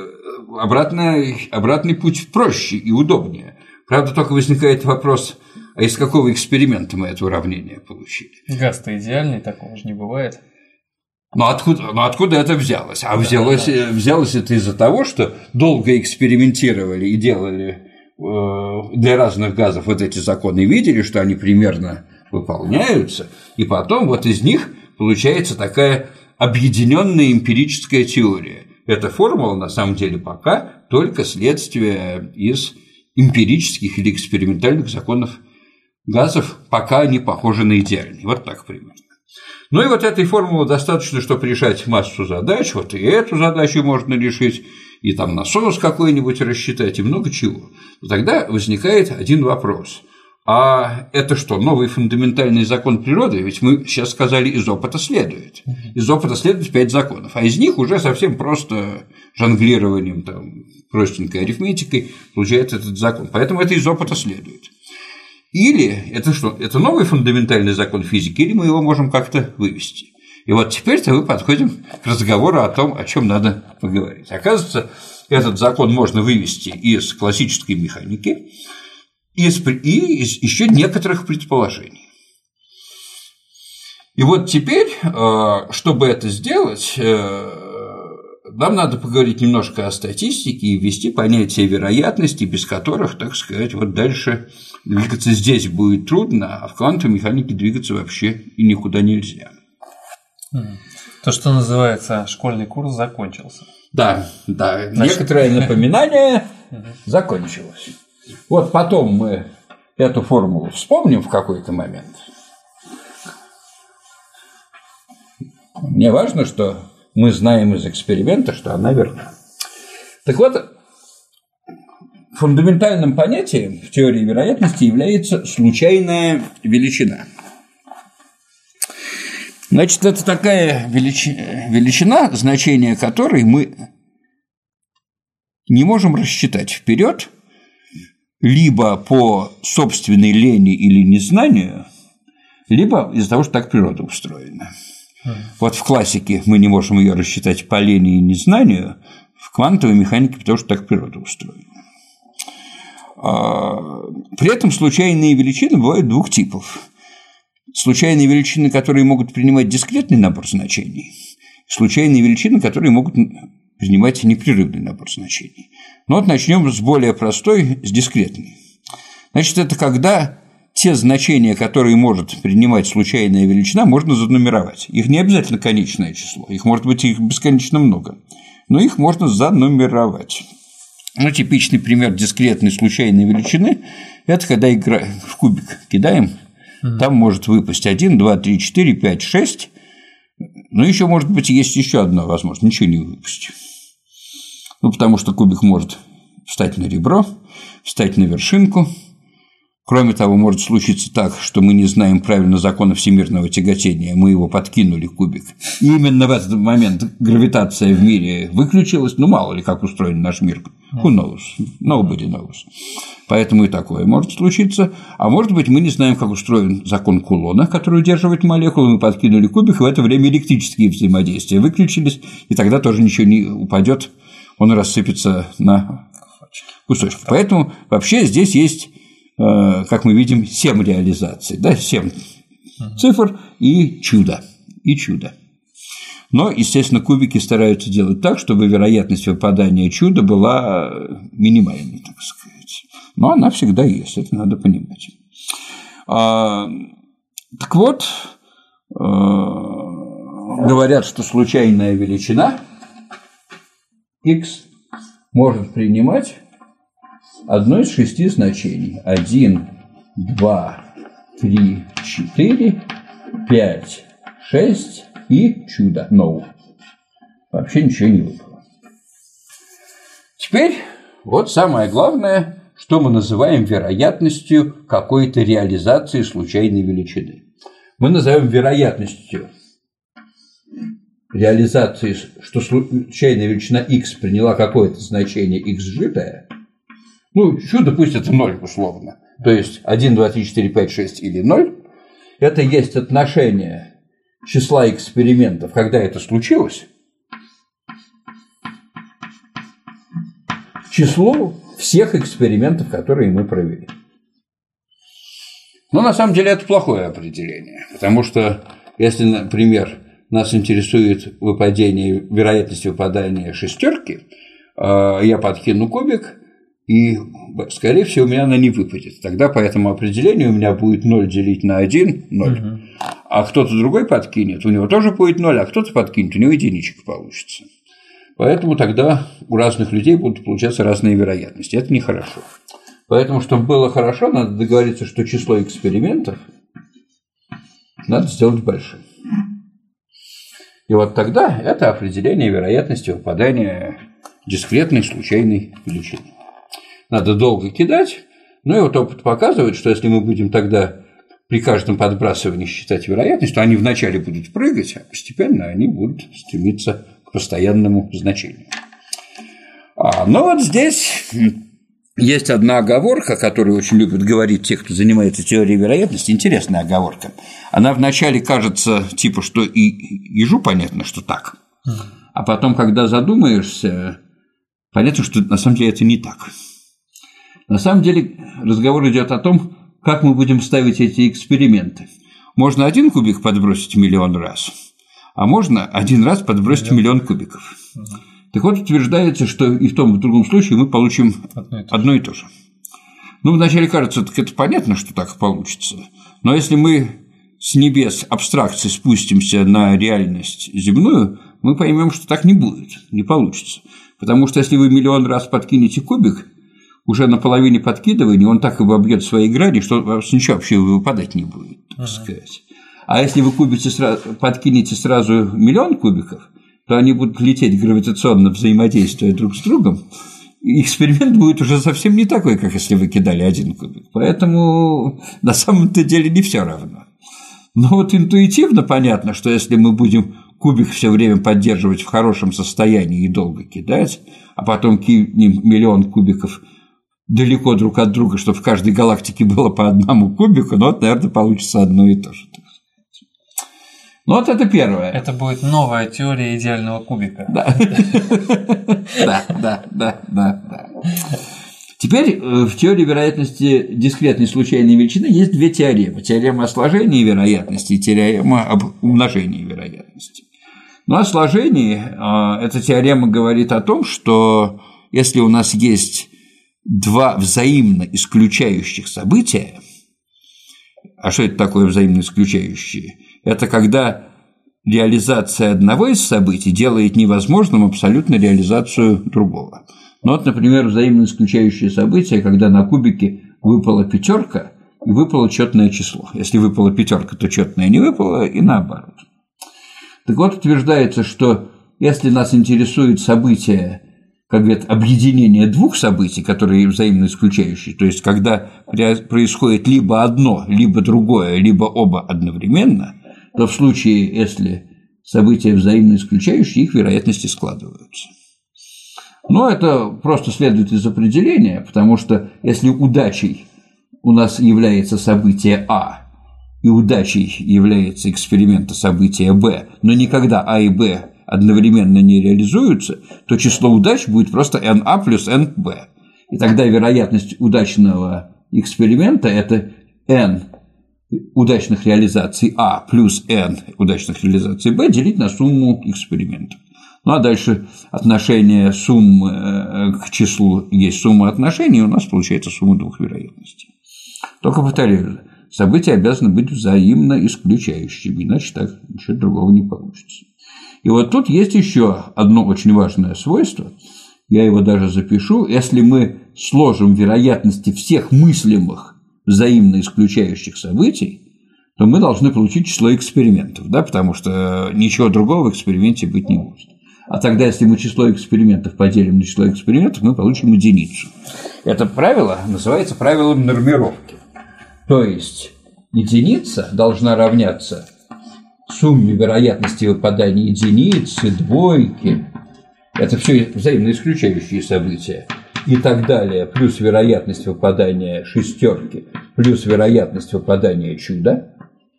обратный путь проще и удобнее. Правда, только возникает вопрос, а из какого эксперимента мы это уравнение получили? Газ-то идеальный, такого же не бывает. Но откуда это взялось? А взялось это из-за того, что долго экспериментировали и делали для разных газов вот эти законы, видели, что они примерно выполняются, и потом вот из них получается такая объединенная эмпирическая теория. Эта формула, на самом деле, пока только следствие из эмпирических или экспериментальных законов газов, пока они похожи на идеальные. Вот так примерно. Ну и вот этой формулы достаточно, чтобы решать массу задач, вот и эту задачу можно решить, и там насос какой-нибудь рассчитать, и много чего. Тогда возникает один вопрос. А это что, новый фундаментальный закон природы? Ведь мы сейчас сказали, из опыта следует. Из опыта следует 5 законов, а из них уже совсем просто жонглированием, там, простенькой арифметикой получается этот закон. Поэтому это из опыта следует. Или это что? Это новый фундаментальный закон физики, или мы его можем как-то вывести. И вот теперь-то мы подходим к разговору о том, о чем надо поговорить. Оказывается, этот закон можно вывести из классической механики и из еще некоторых предположений. И вот теперь, чтобы это сделать, нам надо поговорить немножко о статистике и ввести понятие вероятности, без которых, так сказать, вот дальше двигаться здесь будет трудно, а в квантовой механике двигаться вообще и никуда нельзя. То, что называется, школьный курс закончился. Да, некоторое напоминание закончилось. Вот потом мы эту формулу вспомним в какой-то момент. Мне важно, что мы знаем из эксперимента, что она верна. Так вот, фундаментальным понятием в теории вероятности является случайная величина. Значит, это такая величина, значение которой мы не можем рассчитать вперед, либо по собственной лени или незнанию, либо из-за того, что так природа устроена. Вот в классике мы не можем ее рассчитать по лени и незнанию, в квантовой механике, потому что так природа устроена. При этом случайные величины бывают двух типов. Случайные величины, которые могут принимать дискретный набор значений, случайные величины, которые могут принимать непрерывный набор значений. Ну вот начнем с более простой, с дискретной. Значит, это когда те значения, которые может принимать случайная величина, можно занумеровать. Их не обязательно конечное число, их может быть их бесконечно много, но их можно занумеровать. Ну, типичный пример дискретной случайной величины – это когда в кубик кидаем, там может выпасть 1, 2, 3, 4, 5, 6, но еще может быть есть еще одна возможность – ничего не выпасть. Ну, потому что кубик может встать на ребро, встать на вершинку. Кроме того, может случиться так, что мы не знаем правильно закона всемирного тяготения, мы его подкинули, кубик. И именно в этот момент гравитация в мире выключилась, ну, мало ли, как устроен наш мир. Who knows? Nobody knows. Поэтому и такое может случиться. А может быть, мы не знаем, как устроен закон Кулона, который удерживает молекулы, мы подкинули кубик, и в это время электрические взаимодействия выключились, и тогда тоже ничего не упадет, он рассыпется на кусочки. Поэтому вообще здесь есть, как мы видим, 7 реализаций, да, 7 цифр и чудо, Но, естественно, кубики стараются делать так, чтобы вероятность выпадания чуда была минимальной, так сказать. Но она всегда есть, это надо понимать. Так вот, говорят, что случайная величина x может принимать одно из 6 значений. 1, 2, 3, 4, 5, 6 и чудо. No. Вообще ничего не выпало. Теперь вот самое главное, что мы называем вероятностью какой-то реализации случайной величины. Мы называем вероятностью реализации, что случайная величина x приняла какое-то значение x сжитое. Ну, чудо пусть это 0 условно. То есть 1, 2, 3, 4, 5, 6 или 0. Это есть отношение числа экспериментов, когда это случилось, к числу всех экспериментов, которые мы провели. Но на самом деле это плохое определение, потому что если, например, нас интересует вероятность выпадания шестерки, я подкину кубик, и, скорее всего, у меня она не выпадет. Тогда по этому определению у меня будет 0 делить на 1 – 0. А кто-то другой подкинет, у него тоже будет 0, а кто-то подкинет, у него единичка получится. Поэтому тогда у разных людей будут получаться разные вероятности. Это нехорошо. Поэтому, чтобы было хорошо, надо договориться, что число экспериментов надо сделать большим. И вот тогда это определение вероятности выпадания дискретной случайной величины. Надо долго кидать, но и вот опыт показывает, что если мы будем тогда при каждом подбрасывании считать вероятность, то они вначале будут прыгать, а постепенно они будут стремиться к постоянному значению. Но вот здесь есть одна оговорка, которую очень любят говорить те, кто занимается теорией вероятности, интересная оговорка. Она вначале кажется, типа, что и ежу понятно, что так, а потом, когда задумаешься, понятно, что на самом деле это не так. На самом деле разговор идет о том, как мы будем ставить эти эксперименты. Можно 1 кубик подбросить 1 000 000 раз, а можно 1 раз подбросить 1 000 000 кубиков. Так вот, утверждается, что и в том, и в другом случае мы получим одно и то же. Ну, вначале кажется, так это понятно, что так получится, но если мы с небес абстракции спустимся на реальность земную, мы поймем, что так не будет, не получится. Потому что если вы 1 000 000 раз подкинете кубик, уже на половине подкидывания он так и вобьет свои грани, что ничего вообще выпадать не будет, так сказать. А если вы подкинете сразу 1 000 000 кубиков, то они будут лететь гравитационно, взаимодействуя друг с другом, и эксперимент будет уже совсем не такой, как если вы кидали 1 кубик. Поэтому на самом-то деле не все равно. Но вот интуитивно понятно, что если мы будем кубик все время поддерживать в хорошем состоянии и долго кидать, а потом кинем 1 000 000 кубиков далеко друг от друга, чтобы в каждой галактике было по 1 кубику, ну вот, наверное, получится одно и то же. Ну, вот это первое. Это будет новая теория идеального кубика. Да. Да. Теперь в теории вероятности дискретной случайной величины есть 2 теоремы. Теорема о сложении вероятности и теорема об умножении вероятности. Ну, о сложении эта теорема говорит о том, что если у нас есть 2 взаимно исключающих события, а что это такое взаимно исключающие? Это когда реализация одного из событий делает невозможным абсолютно реализацию другого. Ну вот, например, взаимно исключающие события, когда на кубике выпала 5 и выпало четное число. Если выпала 5, то четное не выпало, и наоборот. Так вот, утверждается, что если нас интересует событие, как говорят, объединение 2 событий, которые взаимно исключающие, то есть когда происходит либо одно, либо другое, либо оба одновременно, то в случае, если события взаимно исключающие, их вероятности складываются. Но это просто следует из определения, потому что если удачей у нас является событие А, и удачей является эксперимента события Б, но никогда А и Б одновременно не реализуются, то число удач будет просто NA плюс NB. И тогда вероятность удачного эксперимента – это N удачных реализаций А плюс N удачных реализаций Б делить на сумму экспериментов. Ну а дальше отношение суммы к числу есть сумма отношений, и у нас получается сумма 2 вероятностей. Только повторяю, события обязаны быть взаимно исключающими, иначе так ничего другого не получится. И вот тут есть еще одно очень важное свойство, я его даже запишу. Если мы сложим вероятности всех мыслимых взаимно исключающих событий, то мы должны получить число экспериментов, да, потому что ничего другого в эксперименте быть не может. А тогда, если мы число экспериментов поделим на число экспериментов, мы получим единицу. Это правило называется правилом нормировки. То есть единица должна равняться сумме вероятности выпадания единицы, двойки, это все взаимно исключающие события, и так далее, плюс вероятность выпадания 6, плюс вероятность выпадания чуда,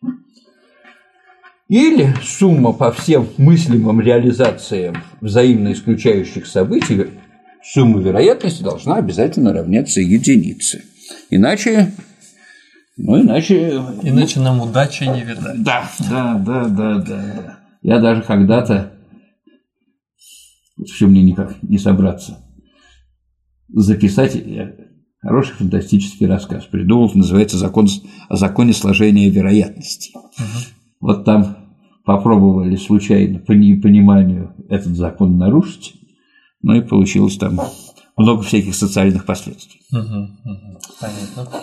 или сумма по всем мыслимым реализациям взаимно исключающих событий, сумма вероятности должна обязательно равняться единице. Иначе нам удачи не видать. Да. Я даже когда-то, все мне никак не собраться, записать хороший фантастический рассказ придумал, называется «О законе сложения вероятностей». Вот там попробовали случайно по непониманию этот закон нарушить, ну и получилось там много всяких социальных последствий. Понятно.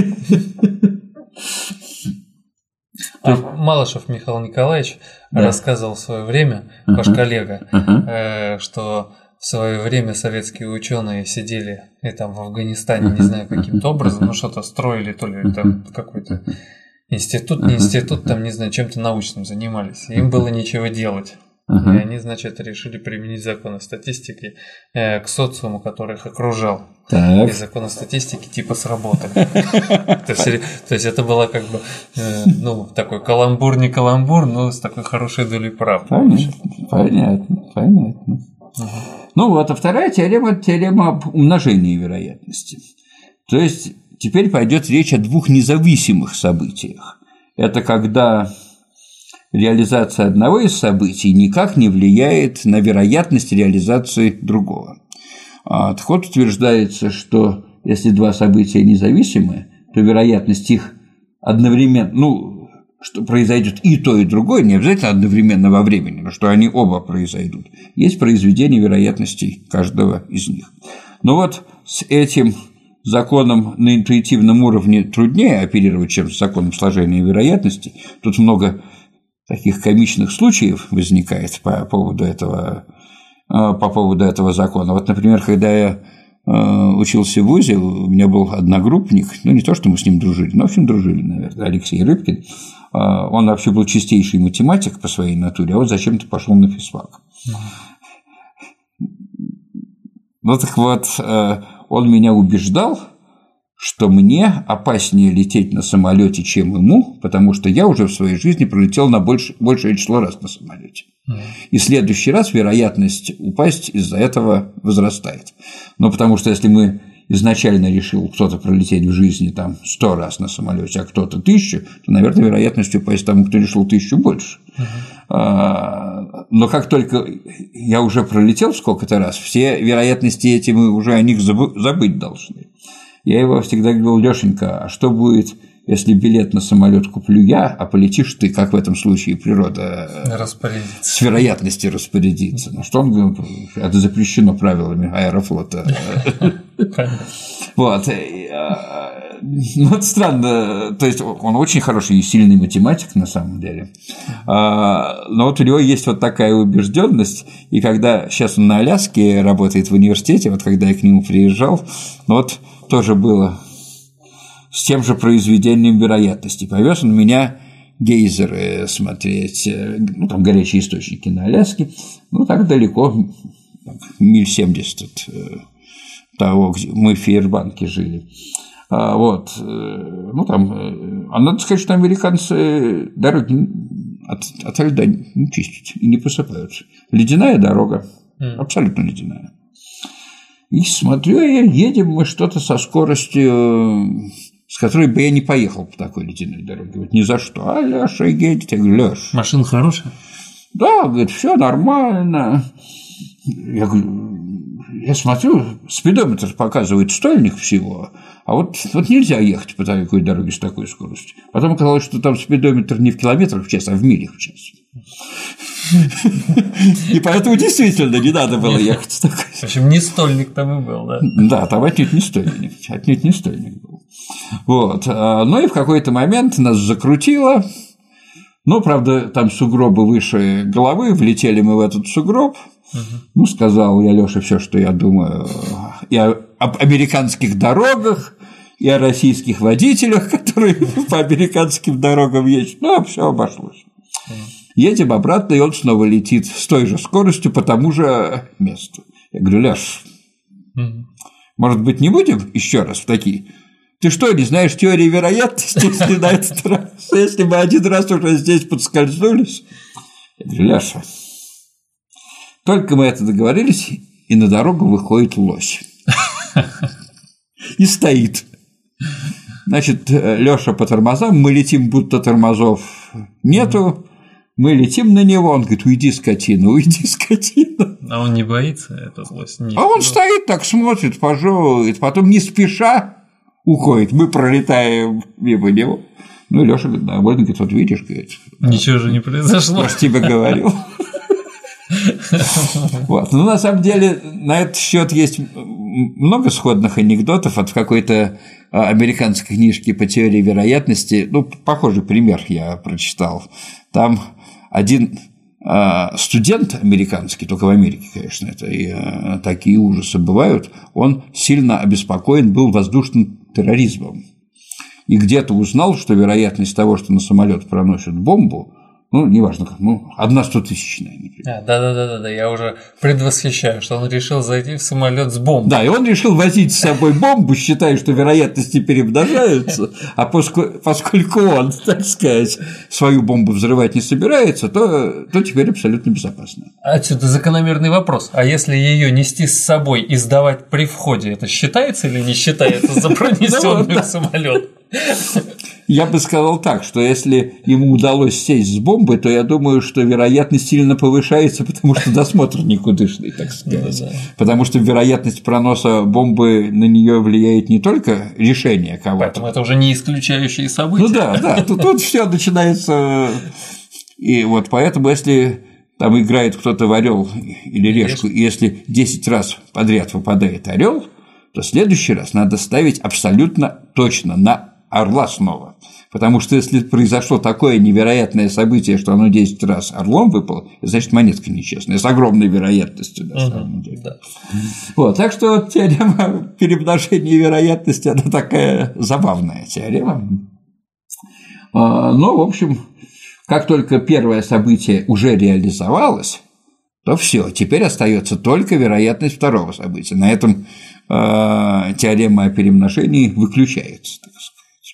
Малышев Михаил Николаевич рассказывал в свое время, ваш коллега, что в свое время советские ученые сидели и там в Афганистане, не знаю, каким-то образом, но что-то строили, то ли там какой-то институт, не институт, там, не знаю, чем-то научным занимались. Им было нечего делать. И они, значит, решили применить законы статистики к социуму, который их окружал. Так. И законы статистики типа сработали. То есть это было как бы такой каламбур, не каламбур, но с такой хорошей долей правды. Понятно. Ну вот, а вторая теорема – теорема об умножении вероятности. То есть теперь пойдет речь о двух независимых событиях. Это когда реализация одного из событий никак не влияет на вероятность реализации другого. Так вот, утверждается, что если два события независимы, то вероятность их одновременно, что произойдет и то, и другое, не обязательно одновременно во времени, но что они оба произойдут. Есть произведение вероятностей каждого из них. Но вот с этим законом на интуитивном уровне труднее оперировать, чем с законом сложения вероятностей. Тут много таких комичных случаев возникает по поводу этого закона. Вот, например, когда я учился в ВУЗе, у меня был одногруппник, не то, что мы с ним дружили, но, в общем, дружили, наверное, Алексей Рыбкин. Он вообще был чистейший математик по своей натуре, а вот зачем-то пошел на физфак. Так вот, он меня убеждал, что мне опаснее лететь на самолете, чем ему, потому что я уже в своей жизни пролетел на большее число раз на самолете. И в следующий раз вероятность упасть из-за этого возрастает. Потому что если мы изначально решил кто-то пролететь в жизни 100 раз на самолете, а кто-то 1000, то, наверное, вероятность упасть тому, кто решил 1000, больше. Но как только я уже пролетел сколько-то раз, все вероятности эти мы уже о них забыть должны. Я его всегда говорил: Лёшенька, а что будет, если билет на самолет куплю я, а полетишь ты, как в этом случае природа с вероятностью распорядится? На что он говорил: это запрещено правилами Аэрофлота. Вот. Это странно, то есть он очень хороший и сильный математик на самом деле, но вот у него есть вот такая убежденность, и когда сейчас он на Аляске работает в университете, вот когда я к нему приезжал, тоже было с тем же произведением вероятности. Повез он меня гейзеры смотреть, там горячие источники на Аляске, так далеко, миль 70 от того, где мы в Фейербанке жили. А надо сказать, что американцы дороги от льда не чистят и не посыпаются. Ледяная дорога, абсолютно ледяная. И смотрю я, едем мы что-то со скоростью, с которой бы я не поехал по такой ледяной дороге. Вот ни за что. А Лёша едет. Я говорю: Лёш. Машина хорошая? Да, говорит, все нормально. Я говорю, я смотрю, спидометр показывает стольник всего, а вот нельзя ехать по такой дороге с такой скоростью. Потом оказалось, что там спидометр не в километрах в час, а в милях в час. И поэтому действительно не надо было ехать с такой. В общем, не стольник там и был, да? Да, там отнюдь не стольник был. Вот. И в какой-то момент нас закрутило. Правда, там сугробы выше головы, влетели мы в этот сугроб. Сказал я Лёше все, что я думаю и об американских дорогах, и о российских водителях, которые по американским дорогам ездят. Все обошлось. Едем обратно, и он снова летит с той же скоростью по тому же месту. Я говорю: Лёш, может быть, не будем еще раз в такие? Ты что, не знаешь теории вероятности, если на этот раз, если мы один раз уже здесь подскользнулись? Я говорю: Лёша, только мы это договорились, и на дорогу выходит лось. И стоит. Значит, Лёша по тормозам, мы летим, будто тормозов нету, мы летим на него, он говорит: уйди, скотина. А он не боится, этот лось? А он стоит так, смотрит, пожевывает, потом не спеша уходит, мы пролетаем мимо него. Лёша говорит: довольно, говорит: вот видишь, говорит, ничего же не произошло. Я же тебе говорил. На самом деле, на этот счет есть много сходных анекдотов. От какой-то американской книжки по теории вероятности, похожий пример я прочитал. Там один студент американский, только в Америке, конечно, это и такие ужасы бывают, он сильно обеспокоен был воздушным терроризмом. И где-то узнал, что вероятность того, что на самолет проносят бомбу, Ну, неважно, ну, 1/100-тысячная, например. Да, я уже предвосхищаю, что он решил зайти в самолет с бомбой. Да, и он решил возить с собой бомбу, считая, что вероятности перемножаются, а поскольку он, так сказать, свою бомбу взрывать не собирается, то теперь абсолютно безопасно. Отсюда закономерный вопрос. А если ее нести с собой и сдавать при входе, это считается или не считается за пронесенную в самолет? Я бы сказал так, что если ему удалось сесть с бомбой, то я думаю, что вероятность сильно повышается, потому что досмотр никудышный, так сказать. Потому что вероятность проноса бомбы на нее влияет не только решение кого-то. Поэтому это уже не исключающие события. Ну да, тут все начинается. И вот поэтому, если там играет кто-то в орел или решку, и если 10 раз подряд выпадает орел, то в следующий раз надо ставить абсолютно точно на орла снова. Потому что если произошло такое невероятное событие, что оно 10 раз орлом выпало, значит, монетка нечестная, с огромной вероятностью, на самом деле. Да. Вот, так что теорема перемножения вероятности, она такая забавная теорема. Но, в общем, как только первое событие уже реализовалось, то все, теперь остается только вероятность второго события. На этом теорема о перемножении выключается, так сказать.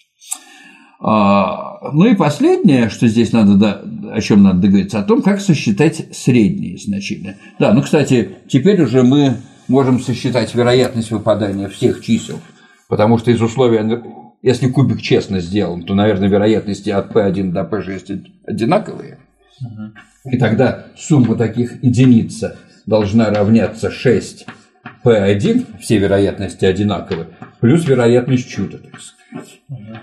Ну и последнее, что здесь надо, о чем надо договориться, о том, как сосчитать средние значения. Да, ну, кстати, теперь уже мы можем сосчитать вероятность выпадания всех чисел, потому что из условия, если кубик честно сделан, то, наверное, вероятности от P1 до P6 одинаковые, и тогда сумма таких единиц должна равняться 6 P1, все вероятности одинаковые, плюс вероятность чуда, так сказать.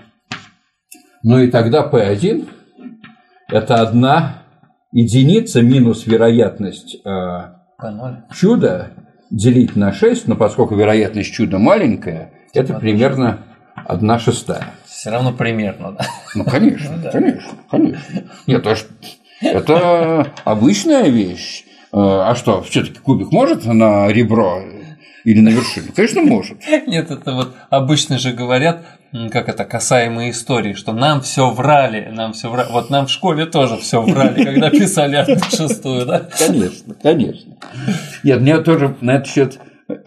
Ну и тогда P1 – это 1 единица минус вероятность чуда делить на 6, но поскольку вероятность чуда маленькая, это примерно 1/6. Все равно примерно, да? Ну, конечно. Нет, это обычная вещь. А что, все-таки кубик может на ребро или на вершину? Конечно, может. Нет, это вот обычно же говорят, как это, касаемо истории, что нам все врали. Вот нам в школе тоже все врали, когда писали 1/6, да? Конечно. Нет, мне тоже на этот счет.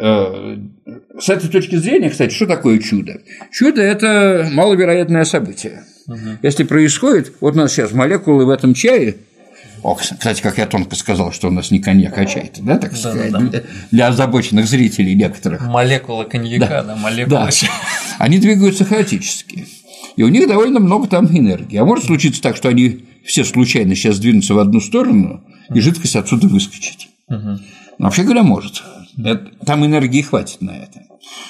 С этой точки зрения, кстати, что такое чудо? Чудо – это маловероятное событие. Если происходит, вот у нас сейчас молекулы в этом чае. Кстати, как я тонко сказал, что у нас не коньяк, а чай-то, да, так сказать, для озабоченных зрителей некоторых. Молекула коньяка, да, молекула чая. Они двигаются хаотически, и у них довольно много там энергии. А может случиться так, что они все случайно сейчас двинутся в одну сторону, и жидкость отсюда выскочит. Вообще говоря, может. Там энергии хватит на это.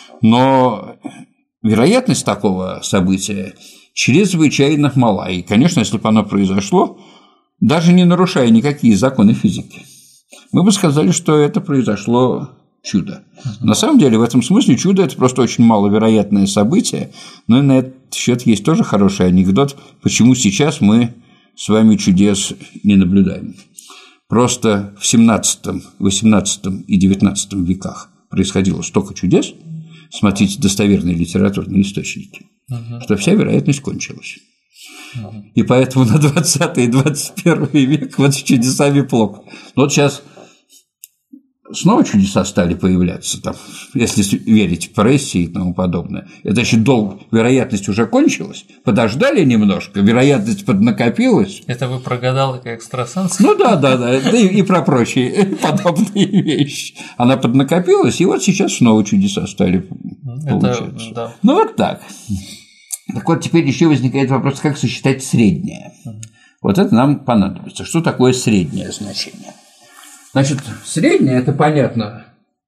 Но вероятность такого события чрезвычайно мала. И, конечно, если бы оно произошло, даже не нарушая никакие законы физики, мы бы сказали, что это произошло чудо. На самом деле, в этом смысле чудо – это просто очень маловероятное событие, но и на этот счет есть тоже хороший анекдот, почему сейчас мы с вами чудес не наблюдаем. Просто в 17, 18 и 19 веках происходило столько чудес, смотрите достоверные литературные источники, что вся вероятность кончилась. И поэтому на 20 и 21 век вот с чудесами плохо. Но вот сейчас снова чудеса стали появляться, там, если верить прессе и тому подобное. Это значит, вероятность уже кончилась, подождали немножко, вероятность поднакопилась. Это вы про гадалок и экстрасенсов? Ну да, и про прочие подобные вещи. Она поднакопилась, и вот сейчас снова чудеса стали получаться. Да. Ну вот так. Так вот, теперь еще возникает вопрос, как сосчитать среднее. Вот это нам понадобится. Что такое среднее значение? Значит, среднее – это понятно.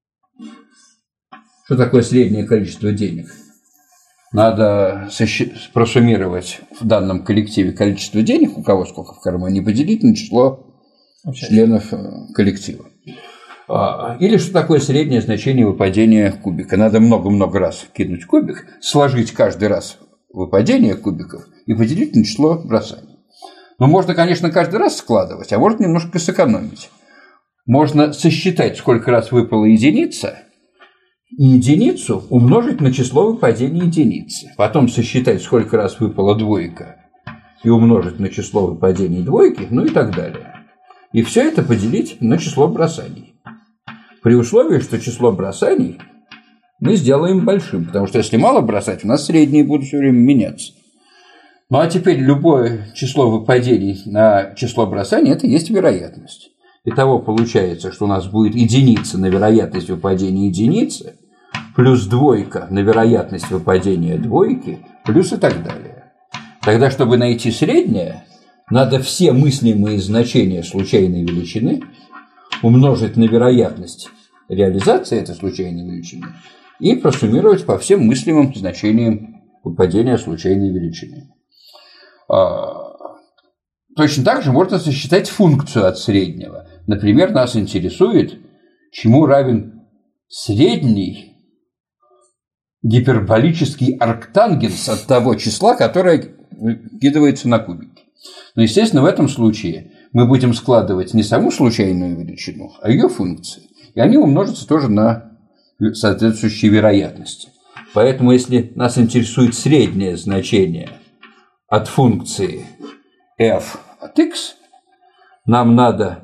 Что такое среднее количество денег? Надо просуммировать в данном коллективе количество денег, у кого сколько в кармане, поделить на число членов коллектива. Или что такое среднее значение выпадения кубика? Надо много-много раз кинуть кубик, сложить каждый раз выпадение кубиков и поделить на число бросаний. Но можно, конечно, каждый раз складывать, а можно немножко сэкономить. Можно сосчитать, сколько раз выпала единица, и единицу умножить на число выпадения единицы. Потом сосчитать, сколько раз выпала двойка, и умножить на число выпадений двойки, ну и так далее. И все это поделить на число бросаний. При условии, что число бросаний мы сделаем большим, потому что если мало бросать, у нас средние будут все время меняться. Ну а теперь любое число выпадений на число бросаний – это есть вероятность. Итого получается, что у нас будет единица на вероятность выпадения единицы, плюс двойка на вероятность выпадения двойки, плюс и так далее. Тогда, чтобы найти среднее, надо все мыслимые значения случайной величины умножить на вероятность реализации этой случайной величины и просуммировать по всем мыслимым значениям выпадения случайной величины. Точно так же можно сосчитать функцию от среднего. Например, нас интересует, чему равен средний гиперболический арктангенс от того числа, которое выкидывается на кубики. Но, естественно, в этом случае мы будем складывать не саму случайную величину, а ее функции. И они умножатся тоже на соответствующие вероятности. Поэтому, если нас интересует среднее значение от функции f от x, нам надо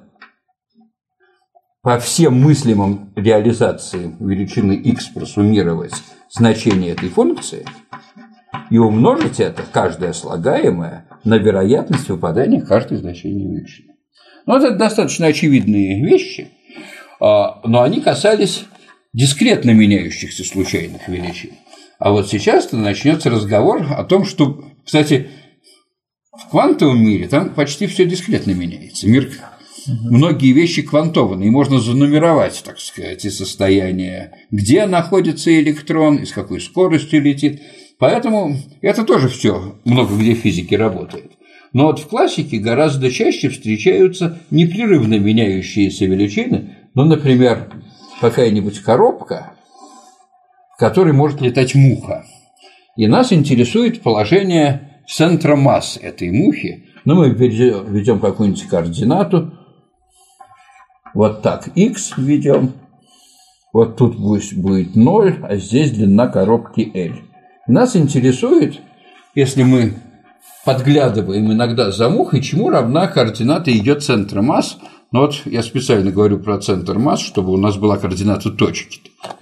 по всем мыслимым реализациям величины x просуммировать значение этой функции и умножить это, каждое слагаемое, на вероятность выпадания каждой значения величины. Ну, это достаточно очевидные вещи, но они касались дискретно меняющихся случайных величин. А вот сейчас-то начнется разговор о том, что, кстати, в квантовом мире там почти все дискретно меняется. Мир, многие вещи квантованы, и можно занумеровать, так сказать, и состояние, где находится электрон, и с какой скоростью летит. Поэтому это тоже все много где в физике работает. Но вот в классике гораздо чаще встречаются непрерывно меняющиеся величины, ну, например, какая-нибудь коробка, в которой может летать муха. И нас интересует положение центра масс этой мухи. Ну, мы введем какую-нибудь координату. Вот так x введем. Вот тут будет 0, а здесь длина коробки L. Нас интересует, если мы подглядываем иногда за мухой, чему равна координата ее центра масс. Но вот я специально говорю про центр масс, чтобы у нас была координата точки.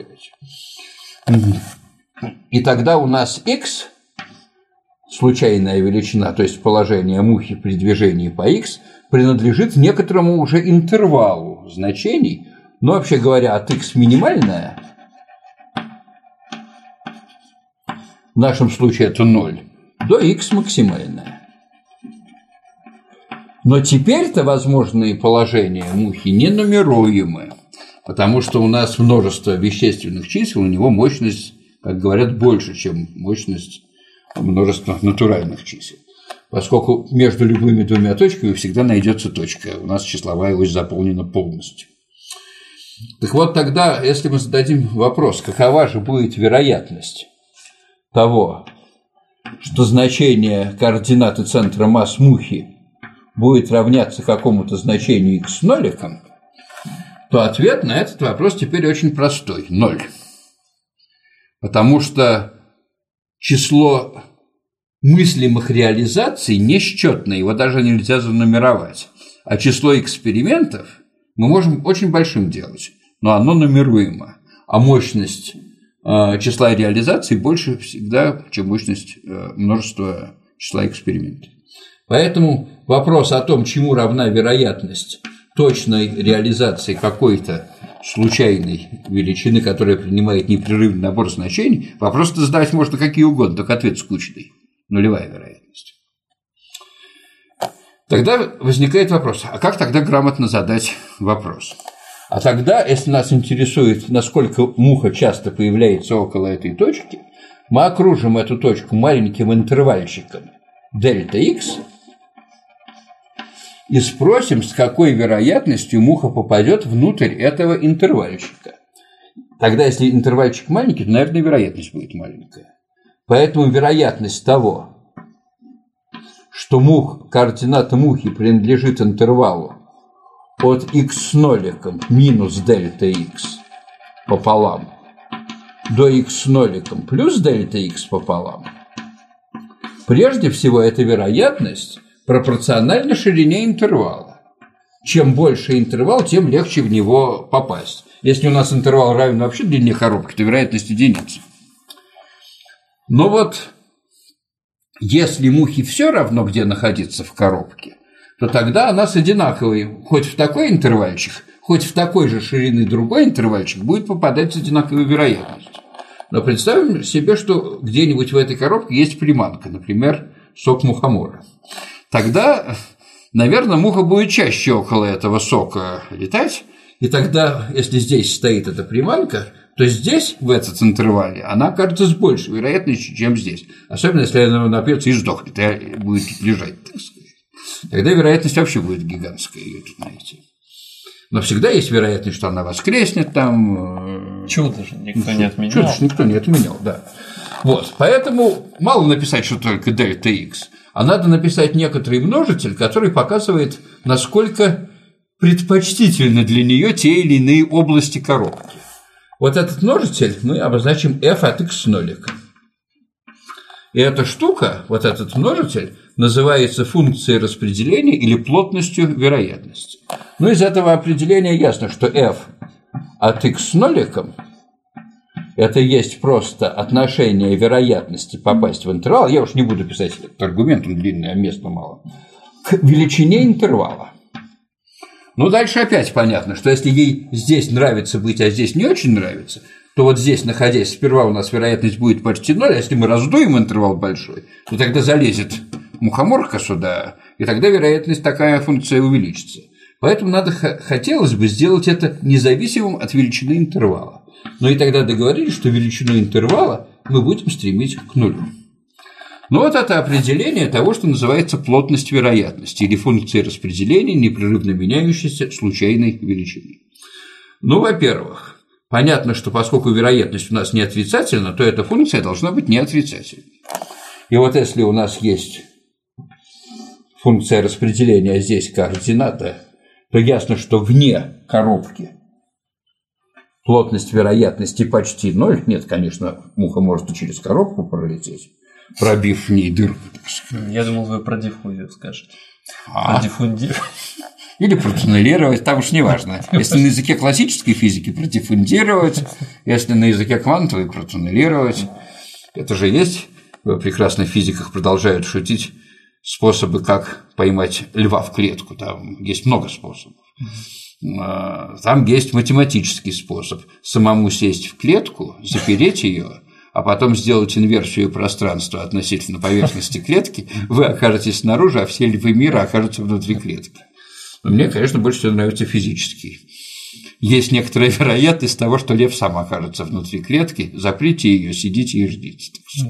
И тогда у нас x, случайная величина, то есть положение мухи при движении по x, принадлежит некоторому уже интервалу значений, но, вообще говоря, от x минимальное, в нашем случае это 0, до x максимальное. Но теперь-то возможные положения мухи не нумеруемы, потому что у нас множество вещественных чисел, у него мощность, как говорят, больше, чем мощность множества натуральных чисел. Поскольку между любыми двумя точками всегда найдется точка, у нас числовая ось заполнена полностью. Так вот, тогда, если мы зададим вопрос, какова же будет вероятность того, что значение координаты центра масс мухи будет равняться какому-то значению x ноликом, то ответ на этот вопрос теперь очень простой – 0. Потому что число мыслимых реализаций несчетное, его даже нельзя занумеровать. А число экспериментов мы можем очень большим делать, но оно нумеруемо. А мощность числа реализаций больше всегда, чем мощность множества числа экспериментов. Поэтому вопрос о том, чему равна вероятность точной реализации какой-то случайной величины, которая принимает непрерывный набор значений, вопрос задавать можно какие угодно, только ответ скучный. Нулевая вероятность. Тогда возникает вопрос, а как тогда грамотно задать вопрос? А тогда, если нас интересует, насколько муха часто появляется около этой точки, мы окружим эту точку маленьким интервальчиком дельта x и спросим, с какой вероятностью муха попадет внутрь этого интервальчика. Тогда, если интервальчик маленький, то, наверное, вероятность будет маленькая. Поэтому вероятность того, что координата мухи принадлежит интервалу от x ноликом минус дельта x пополам до x ноликом плюс дельта x пополам, Прежде всего, эта вероятность пропорциональна ширине интервала. Чем больше интервал, тем легче в него попасть. Если у нас интервал равен вообще длине коробки, то вероятность единица. Но вот если мухе все равно, где находиться в коробке, то тогда она с одинаковой, хоть в такой интервальчик, хоть в такой же ширины другой интервальчик будет попадать с одинаковой вероятностью. Но представим себе, что где-нибудь в этой коробке есть приманка, например, сок мухомора. Тогда, наверное, муха будет чаще около этого сока летать, и тогда, если здесь стоит эта приманка, то здесь, в этот интервале, она окажется с большей вероятностью, чем здесь. Особенно, если она напьется и сдохнет, и будет лежать, так сказать. Тогда вероятность вообще будет гигантская, ее тут найти. Но всегда есть вероятность, что она воскреснет там. Чудо же никто не отменял. Чудо же никто не отменял, да. Вот, поэтому мало написать, что только дельта X, а надо написать некоторый множитель, который показывает, насколько предпочтительны для нее те или иные области коробки. Вот этот множитель мы обозначим f от x нолика. И эта штука, вот этот множитель, называется функцией распределения или плотностью вероятности. Ну, из этого определения ясно, что f от x ноликом – это есть просто отношение вероятности попасть в интервал, я уж не буду писать этот аргумент, он длинный, а места мало, к величине интервала. Ну, дальше опять понятно, что если ей здесь нравится быть, а здесь не очень нравится, то вот здесь, находясь, сперва у нас вероятность будет почти 0, а если мы раздуем интервал большой, то тогда залезет мухоморка сюда, и тогда вероятность такая функция увеличится. Поэтому хотелось бы сделать это независимым от величины интервала. Но и тогда договорились, что величину интервала мы будем стремить к нулю. Ну вот это определение того, что называется плотность вероятности или функция распределения непрерывно меняющейся случайной величины. Ну, во-первых, понятно, что поскольку вероятность у нас не отрицательна, то эта функция должна быть не отрицательной. И вот если у нас есть функция распределения, а здесь координата, то ясно, что вне коробки плотность вероятности почти 0. Нет, конечно, муха может и через коробку пролететь, пробив в ней дырку. Я думал, вы про диффузию скажете. Про диффундирование. Или протуннелировать, там уж не важно. Если на языке классической физики протифундировать, если на языке квантовой протуннелировать, это же есть. В прекрасных физиках продолжают шутить способы, как поймать льва в клетку. Там есть много способов. Там есть математический способ самому сесть в клетку, запереть ее, а потом сделать инверсию пространства относительно поверхности клетки, вы окажетесь снаружи, а все львы мира окажутся внутри клетки. Но мне, конечно, больше всего нравится физический. Есть некоторая вероятность того, что лев сам окажется внутри клетки, заприте ее, сидите и ждите.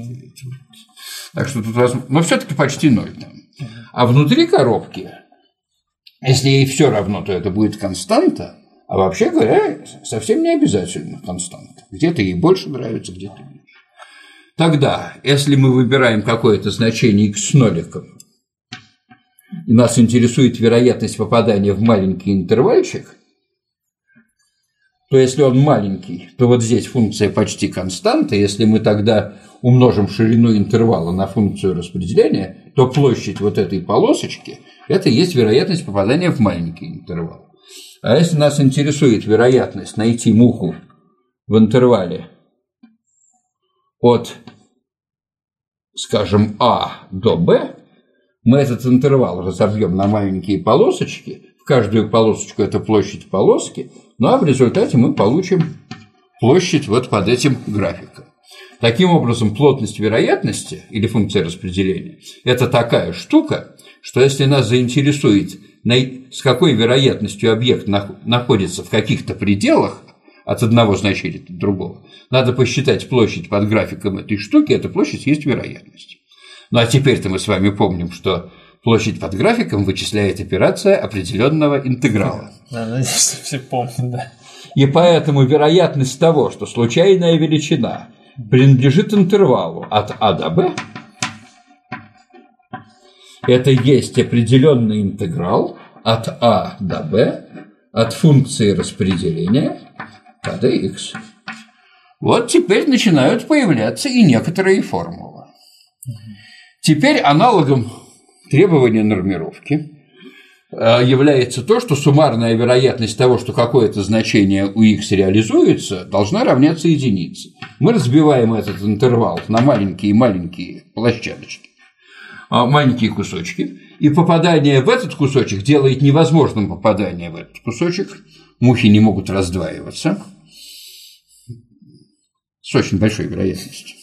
Так что тут возможно, но все-таки почти 0 там. А внутри коробки, если ей все равно, то это будет константа, а вообще говоря, совсем не обязательно константа. Где-то ей больше нравится, где-то меньше. Тогда, если мы выбираем какое-то значение x с ноликом, и нас интересует вероятность попадания в маленький интервальчик, то если он маленький, то вот здесь функция почти константа. Если мы тогда умножим ширину интервала на функцию распределения, то площадь вот этой полосочки – это и есть вероятность попадания в маленький интервал. А если нас интересует вероятность найти муху в интервале от, скажем, А до Б, мы этот интервал разобьем на маленькие полосочки, в каждую полосочку это площадь полоски, ну а в результате мы получим площадь вот под этим графиком. Таким образом, плотность вероятности или функция распределения – это такая штука, что если нас заинтересует, с какой вероятностью объект находится в каких-то пределах от одного значения до другого, надо посчитать площадь под графиком этой штуки, эта площадь есть вероятность. Ну а теперь-то мы с вами помним, что площадь под графиком вычисляет операция определенного интеграла. Да, надеюсь, все помнят, да. И поэтому вероятность того, что случайная величина принадлежит интервалу от А до Б, это есть определенный интеграл от А до Б от функции распределения k dx. Вот теперь начинают появляться и некоторые формулы. Теперь аналогом требования нормировки является то, что суммарная вероятность того, что какое-то значение у x реализуется, должна равняться единице. Мы разбиваем этот интервал на маленькие площадочки, маленькие кусочки, и попадание в этот кусочек делает невозможным попадание в этот кусочек. Мухи не могут раздваиваться с очень большой вероятностью.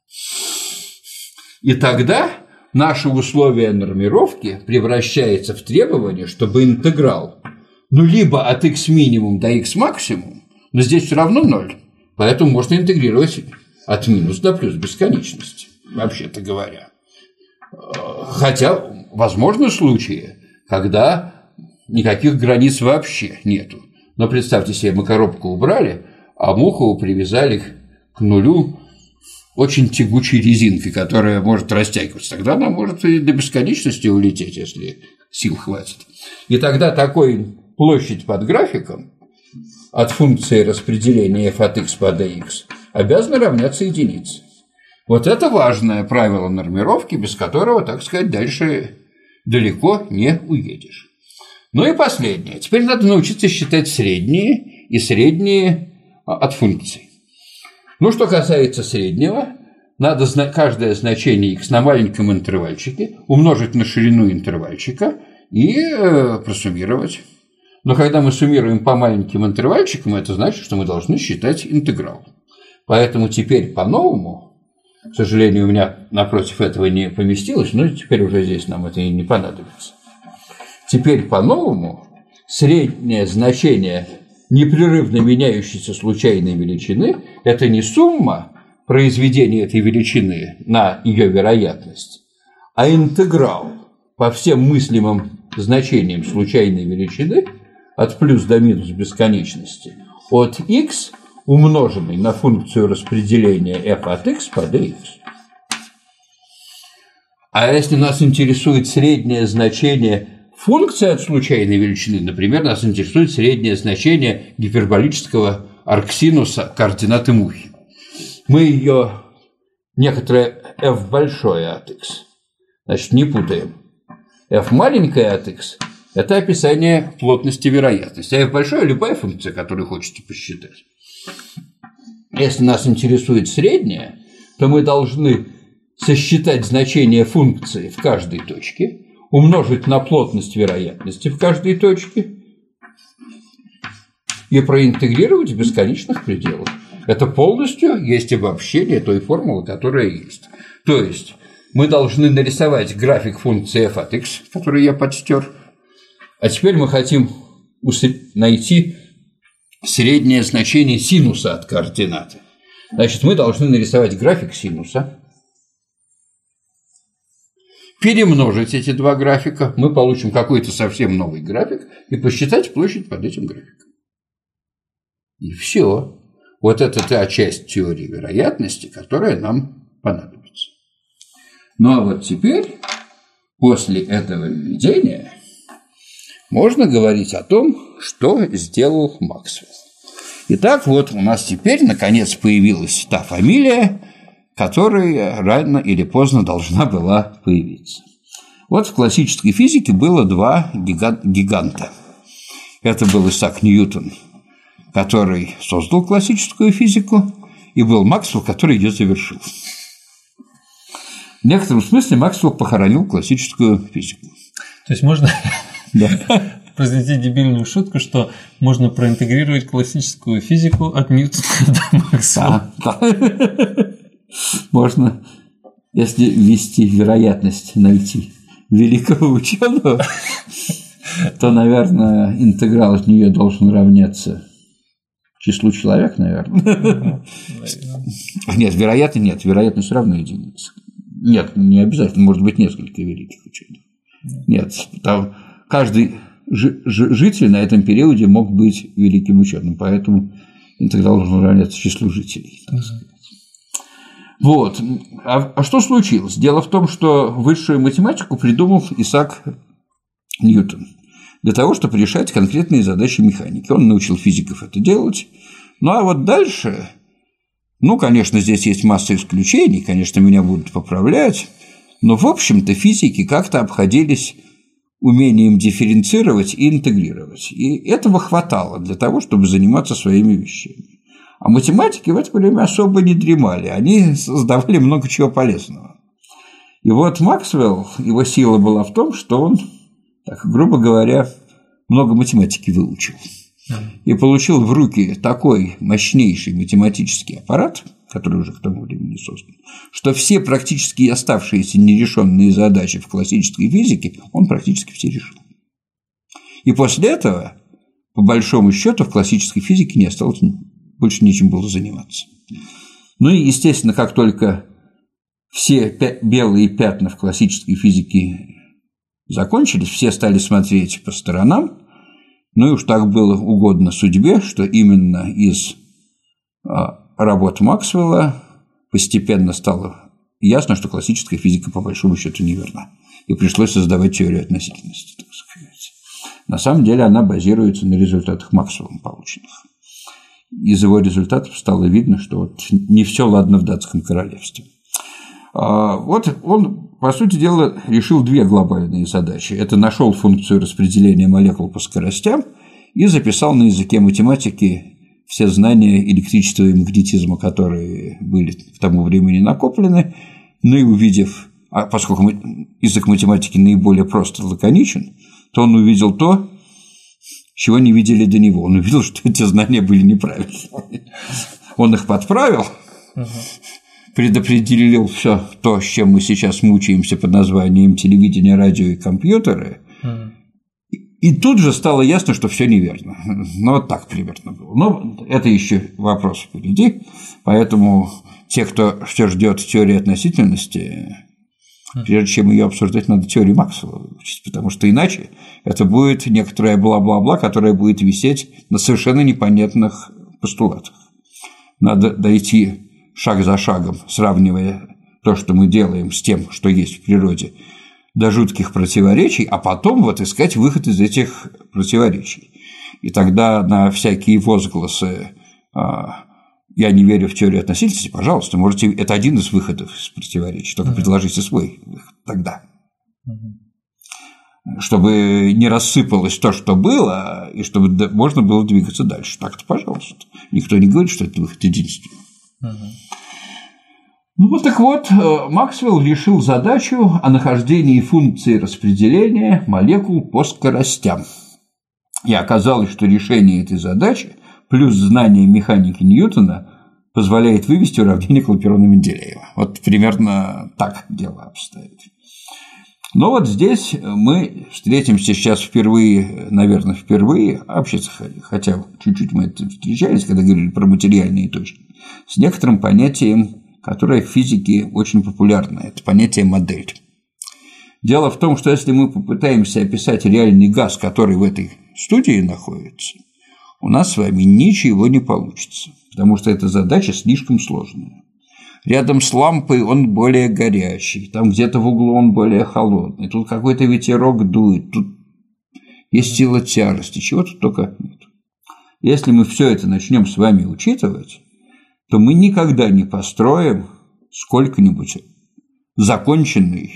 И тогда наше условие нормировки превращается в требование, чтобы интеграл, либо от x минимум до x максимум, но здесь все равно 0, поэтому можно интегрировать от минус до плюс бесконечности, вообще-то говоря. Хотя возможны случаи, когда никаких границ вообще нету. Но представьте себе, мы коробку убрали, а муху привязали к нулю очень тягучей резинкой, которая может растягиваться. Тогда она может и до бесконечности улететь, если сил хватит. И тогда такой площадь под графиком от функции распределения f от x по dx обязана равняться единице. Вот это важное правило нормировки, без которого, так сказать, дальше далеко не уедешь. Ну и последнее. Теперь надо научиться считать средние и средние от функций. Ну, что касается среднего, надо каждое значение x на маленьком интервальчике умножить на ширину интервальчика и просуммировать. Но когда мы суммируем по маленьким интервальчикам, это значит, что мы должны считать интеграл. Поэтому теперь по-новому, к сожалению, у меня напротив этого не поместилось, но теперь уже здесь нам это и не понадобится. Теперь по-новому среднее значение непрерывно меняющейся случайной величины – это не сумма произведения этой величины на ее вероятность, а интеграл по всем мыслимым значениям случайной величины от плюс до минус бесконечности от x, умноженный на функцию распределения f от x по dx. А если нас интересует среднее значение функции от случайной величины, например, нас интересует среднее значение гиперболического арксинуса координаты мухи. Мы ее некоторое f большое от x, значит, не путаем. F маленькое от x – это описание плотности вероятности, а f большое – любая функция, которую хочете посчитать. Если нас интересует среднее, то мы должны сосчитать значение функции в каждой точке, умножить на плотность вероятности в каждой точке и проинтегрировать в бесконечных пределах. Это полностью есть обобщение той формулы, которая есть. То есть мы должны нарисовать график функции f от x, который я подстер, а теперь мы хотим найти среднее значение синуса от координаты. Значит, мы должны нарисовать график синуса, перемножить эти два графика, мы получим какой-то совсем новый график и посчитать площадь под этим графиком. И все. Вот это та часть теории вероятности, которая нам понадобится. Ну а вот теперь, после этого введения, можно говорить о том, что сделал Максвелл. Итак, вот у нас теперь, наконец, появилась та фамилия, которая рано или поздно должна была появиться. Вот в классической физике было два гиганта. Это был Исаак Ньютон, который создал классическую физику, и был Максвелл, который ее завершил. В некотором смысле Максвелл похоронил классическую физику. То есть можно произвести дебильную шутку, что можно проинтегрировать классическую физику от Ньютона до Максвелла. Да. Можно, если ввести вероятность найти великого ученого, то, наверное, интеграл от нее должен равняться числу человек, наверное. Нет, вероятность равна единице. Нет, не обязательно, может быть, несколько великих ученых. Нет, там каждый житель на этом периоде мог быть великим ученым, поэтому интеграл должен равняться числу жителей. Вот. А что случилось? Дело в том, что высшую математику придумал Исаак Ньютон для того, чтобы решать конкретные задачи механики. Он научил физиков это делать. Ну, а вот дальше, конечно, здесь есть масса исключений, конечно, меня будут поправлять, Но, в общем-то, физики как-то обходились умением дифференцировать и интегрировать. И этого хватало для того, чтобы заниматься своими вещами. А математики в это время особо не дремали. Они создавали много чего полезного. И вот Максвелл, его сила была в том, что он, так, грубо говоря, много математики выучил. И получил в руки такой мощнейший математический аппарат, который уже к тому времени создан, что все практически оставшиеся нерешенные задачи в классической физике он практически все решил. И после этого, по большому счету, в классической физике не осталось больше нечем было заниматься. Ну и, естественно, как только все белые пятна в классической физике закончились, все стали смотреть по сторонам. Ну и уж так было угодно судьбе, что именно из работ Максвелла постепенно стало ясно, что классическая физика по большому счету неверна. И пришлось создавать теорию относительности, так сказать. На самом деле она базируется на результатах Максвеллом полученных. Из его результатов стало видно, что вот не все ладно в датском королевстве. Вот он, по сути дела, решил две глобальные задачи. Это нашел функцию распределения молекул по скоростям и записал на языке математики все знания электричества и магнетизма, которые были к тому времени накоплены. Ну и увидев, поскольку язык математики наиболее прост и лаконичен, то он увидел то, чего не видели до него. Он увидел, что эти знания были неправильными. Он их подправил, предопределил все то, с чем мы сейчас мучаемся под названием телевидение, радио и компьютеры, и тут же стало ясно, что все неверно. Ну, вот так примерно было. Но это еще вопрос впереди, поэтому те, кто все ждет теории относительности, прежде чем ее обсуждать, надо теорию Максвелла выучить, потому что иначе это будет некоторая бла-бла-бла, которая будет висеть на совершенно непонятных постулатах. Надо дойти шаг за шагом, сравнивая то, что мы делаем, с тем, что есть в природе, до жутких противоречий, а потом вот искать выход из этих противоречий. И тогда на всякие возгласы «я не верю в теорию относительности», пожалуйста, можете, это один из выходов из противоречий, только предложите свой выход тогда. Чтобы не рассыпалось то, что было, и чтобы можно было двигаться дальше. Так-то, пожалуйста. Никто не говорит, что это выход единственный. Ну, вот так вот, Максвелл решил задачу о нахождении функции распределения молекул по скоростям. И оказалось, что решение этой задачи плюс знание механики Ньютона позволяет вывести уравнение Клапейрона-Менделеева. Вот примерно так дело обстоит. Но вот здесь мы встретимся сейчас впервые, наверное, впервые, а вообще, хотя чуть-чуть мы это встречались, когда говорили про материальные точки, с некоторым понятием, которое в физике очень популярно, это понятие модель. Дело в том, что если мы попытаемся описать реальный газ, который в этой студии находится, у нас с вами ничего не получится, потому что эта задача слишком сложная. Рядом с лампой он более горячий, там где-то в углу он более холодный, тут какой-то ветерок дует, тут есть сила тяжести, чего тут только нет. Если мы все это начнем с вами учитывать, то мы никогда не построим сколько-нибудь законченного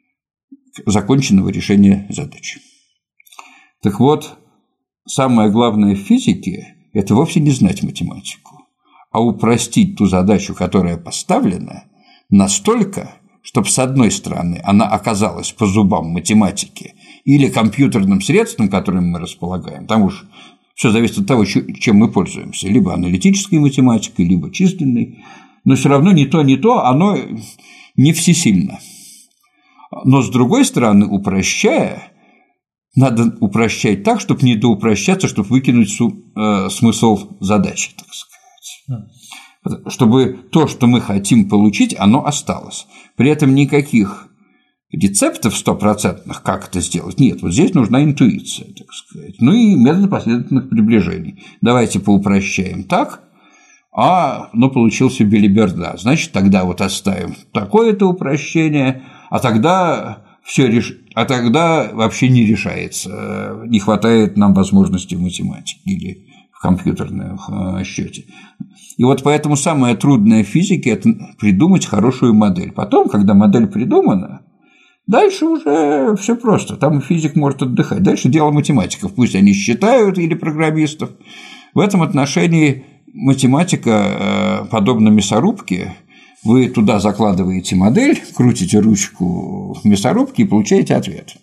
решения задачи. Так вот, самое главное в физике – это вовсе не знать математику, а упростить ту задачу, которая поставлена, настолько, чтобы, с одной стороны, она оказалась по зубам математики или компьютерным средством, которым мы располагаем, там уж все зависит от того, чем мы пользуемся, либо аналитической математикой, либо численной, но все равно не то, оно не всесильно. Но, с другой стороны, упрощая, надо упрощать так, чтобы не доупрощаться, чтобы выкинуть смысл задачи, так сказать. Чтобы то, что мы хотим получить, оно осталось. При этом никаких рецептов стопроцентных, как это сделать, нет. Вот здесь нужна интуиция, так сказать. Ну и методы последовательных приближений. Давайте поупрощаем так, получился белиберда. Значит, тогда вот оставим такое-то упрощение, а тогда вообще не решается. Не хватает нам возможности в математике или в компьютерном счете. И вот поэтому самое трудное в физике – это придумать хорошую модель. Потом, когда модель придумана, Дальше уже все просто, там физик может отдыхать. Дальше дело математиков, пусть они считают или программистов. В этом отношении математика подобна мясорубке. Вы туда закладываете модель, крутите ручку в мясорубке и получаете ответ.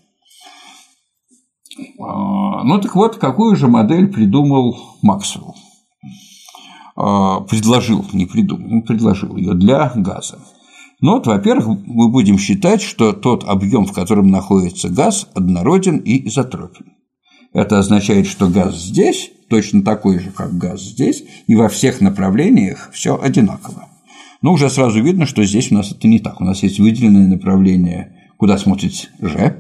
Ну так вот, какую же модель придумал Максвелл? Предложил ее для газа. Ну вот, во-первых, мы будем считать, что тот объем, в котором находится газ, однороден и изотропен. Это означает, что газ здесь точно такой же, как газ здесь, и во всех направлениях все одинаково. Но уже сразу видно, что здесь у нас это не так. У нас есть выделенное направление, куда смотрит Ж.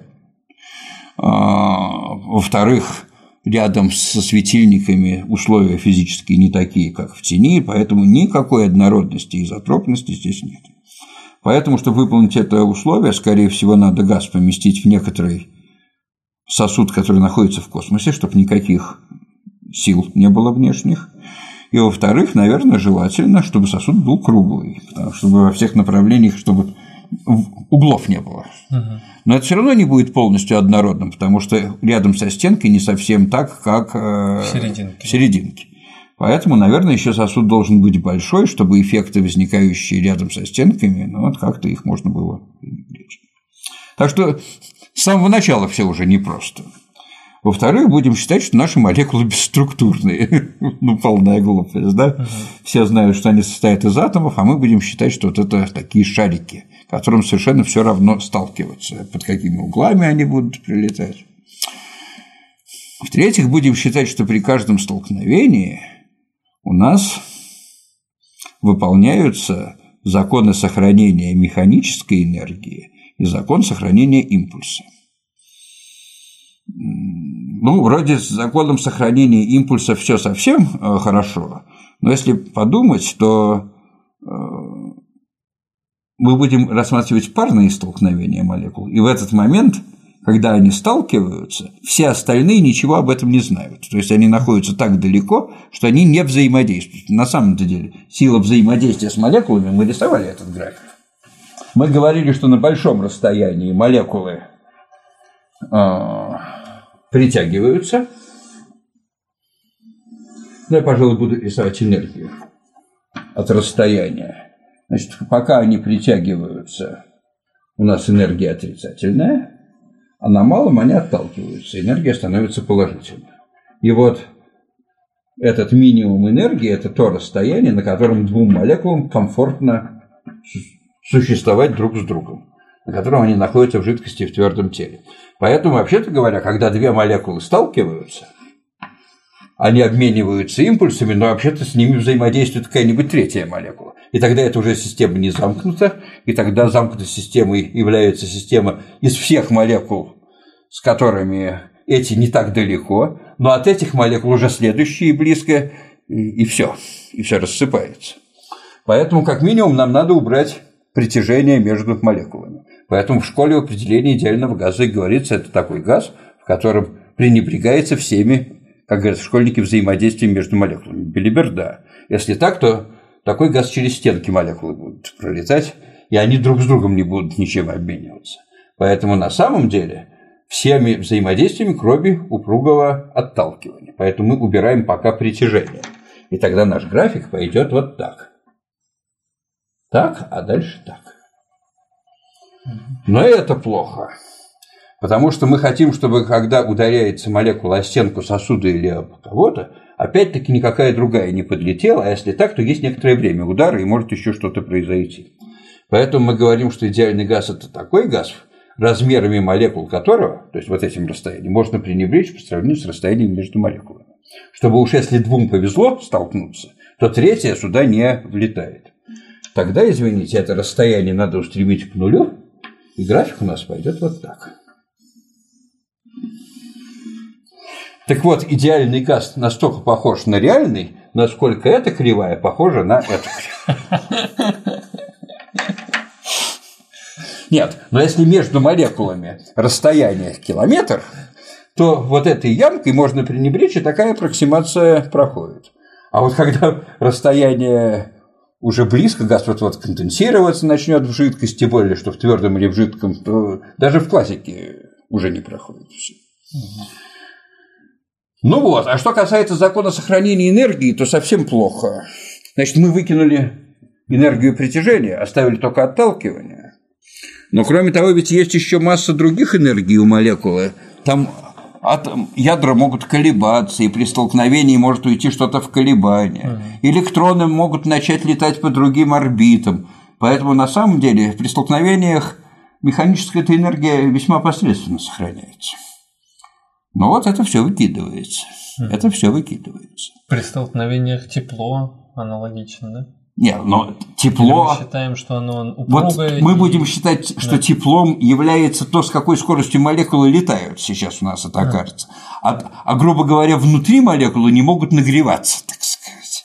Во-вторых, рядом со светильниками условия физические не такие, как в тени, поэтому никакой однородности и изотропности здесь нет. Поэтому, чтобы выполнить это условие, скорее всего, надо газ поместить в некоторый сосуд, который находится в космосе, чтобы никаких сил не было внешних. И, во-вторых, наверное, желательно, чтобы сосуд был круглый, чтобы во всех направлениях, чтобы углов не было. Но это все равно не будет полностью однородным, потому что рядом со стенкой не совсем так, как в серединке. Поэтому, наверное, еще сосуд должен быть большой, чтобы эффекты, возникающие рядом со стенками, ну, вот как-то их можно было пренебречь. Так что с самого начала все уже непросто. Во-вторых, будем считать, что наши молекулы бесструктурные. Ну, полная глупость, да? Все знают, что они состоят из атомов, а мы будем считать, что вот это такие шарики, которым совершенно все равно сталкиваться, под какими углами они будут прилетать. В-третьих, будем считать, что при каждом столкновении у нас выполняются законы сохранения механической энергии и закон сохранения импульса. Ну, вроде с законом сохранения импульса все совсем хорошо, но если подумать, то мы будем рассматривать парные столкновения молекул, и в этот момент, когда они сталкиваются, все остальные ничего об этом не знают. То есть они находятся так далеко, что они не взаимодействуют. На самом деле сила взаимодействия с молекулами, мы рисовали этот график. Мы говорили, что на большом расстоянии молекулы притягиваются. Ну, я, пожалуй, буду рисовать энергию от расстояния. Значит, пока они притягиваются, у нас энергия отрицательная, а на малом они отталкиваются, энергия становится положительной. И вот этот минимум энергии – это то расстояние, на котором двум молекулам комфортно существовать друг с другом, на котором они находятся в жидкости в твердом теле. Поэтому, вообще-то говоря, когда две молекулы сталкиваются, они обмениваются импульсами, но вообще-то с ними взаимодействует какая-нибудь третья молекула. И тогда это уже система не замкнута, и тогда замкнутой системой является система из всех молекул, с которыми эти не так далеко, но от этих молекул уже следующие близко, и все рассыпается. Поэтому, как минимум, нам надо убрать притяжение между молекулами. Поэтому в школе в определении идеального газа и говорится, это такой газ, в котором пренебрегается всеми, как говорят школьники, взаимодействием между молекулами. Белиберда. Если так, то такой газ через стенки молекулы будут пролетать, и они друг с другом не будут ничем обмениваться. Поэтому на самом деле всеми взаимодействиями, кроме упругого отталкивания. Поэтому мы убираем пока притяжение. И тогда наш график пойдет вот так. Так, а дальше так. Но это плохо. Потому что мы хотим, чтобы когда ударяется молекула о стенку сосуда или об кого-то, опять-таки никакая другая не подлетела, а если так, то есть некоторое время удара и может еще что-то произойти. Поэтому мы говорим, что идеальный газ – это такой газ, размерами молекул которого, то есть вот этим расстоянием, можно пренебречь по сравнению с расстоянием между молекулами. Чтобы уж если двум повезло столкнуться, то третье сюда не влетает. Тогда, извините, это расстояние надо устремить к нулю, и график у нас пойдет вот так. Так вот, идеальный газ настолько похож на реальный, насколько эта кривая похожа на эту. Нет, но если между молекулами расстояние в километр, то вот этой ямкой можно пренебречь, и такая аппроксимация проходит. А вот когда расстояние уже близко, газ вот-вот конденсироваться начнет в жидкости, тем более, что в твердом или в жидком, то даже в классике уже не проходит все. Ну вот, а что касается закона сохранения энергии, то совсем плохо. Значит, мы выкинули энергию притяжения, оставили только отталкивание. Но кроме того, ведь есть еще масса других энергий у молекулы. Там ядра могут колебаться, и при столкновении может уйти что-то в колебание. Электроны могут начать летать по другим орбитам. Поэтому на самом деле при столкновениях механическая эта энергия весьма посредственно сохраняется. Но вот это все выкидывается. Это все выкидывается. При столкновениях тепло аналогично, да? Нет, но тепло… Или мы считаем, что оно упругое… Вот мы будем считать, что теплом является то, с какой скоростью молекулы летают. Сейчас у нас это окажется. А грубо говоря, внутри молекулы не могут нагреваться, так сказать.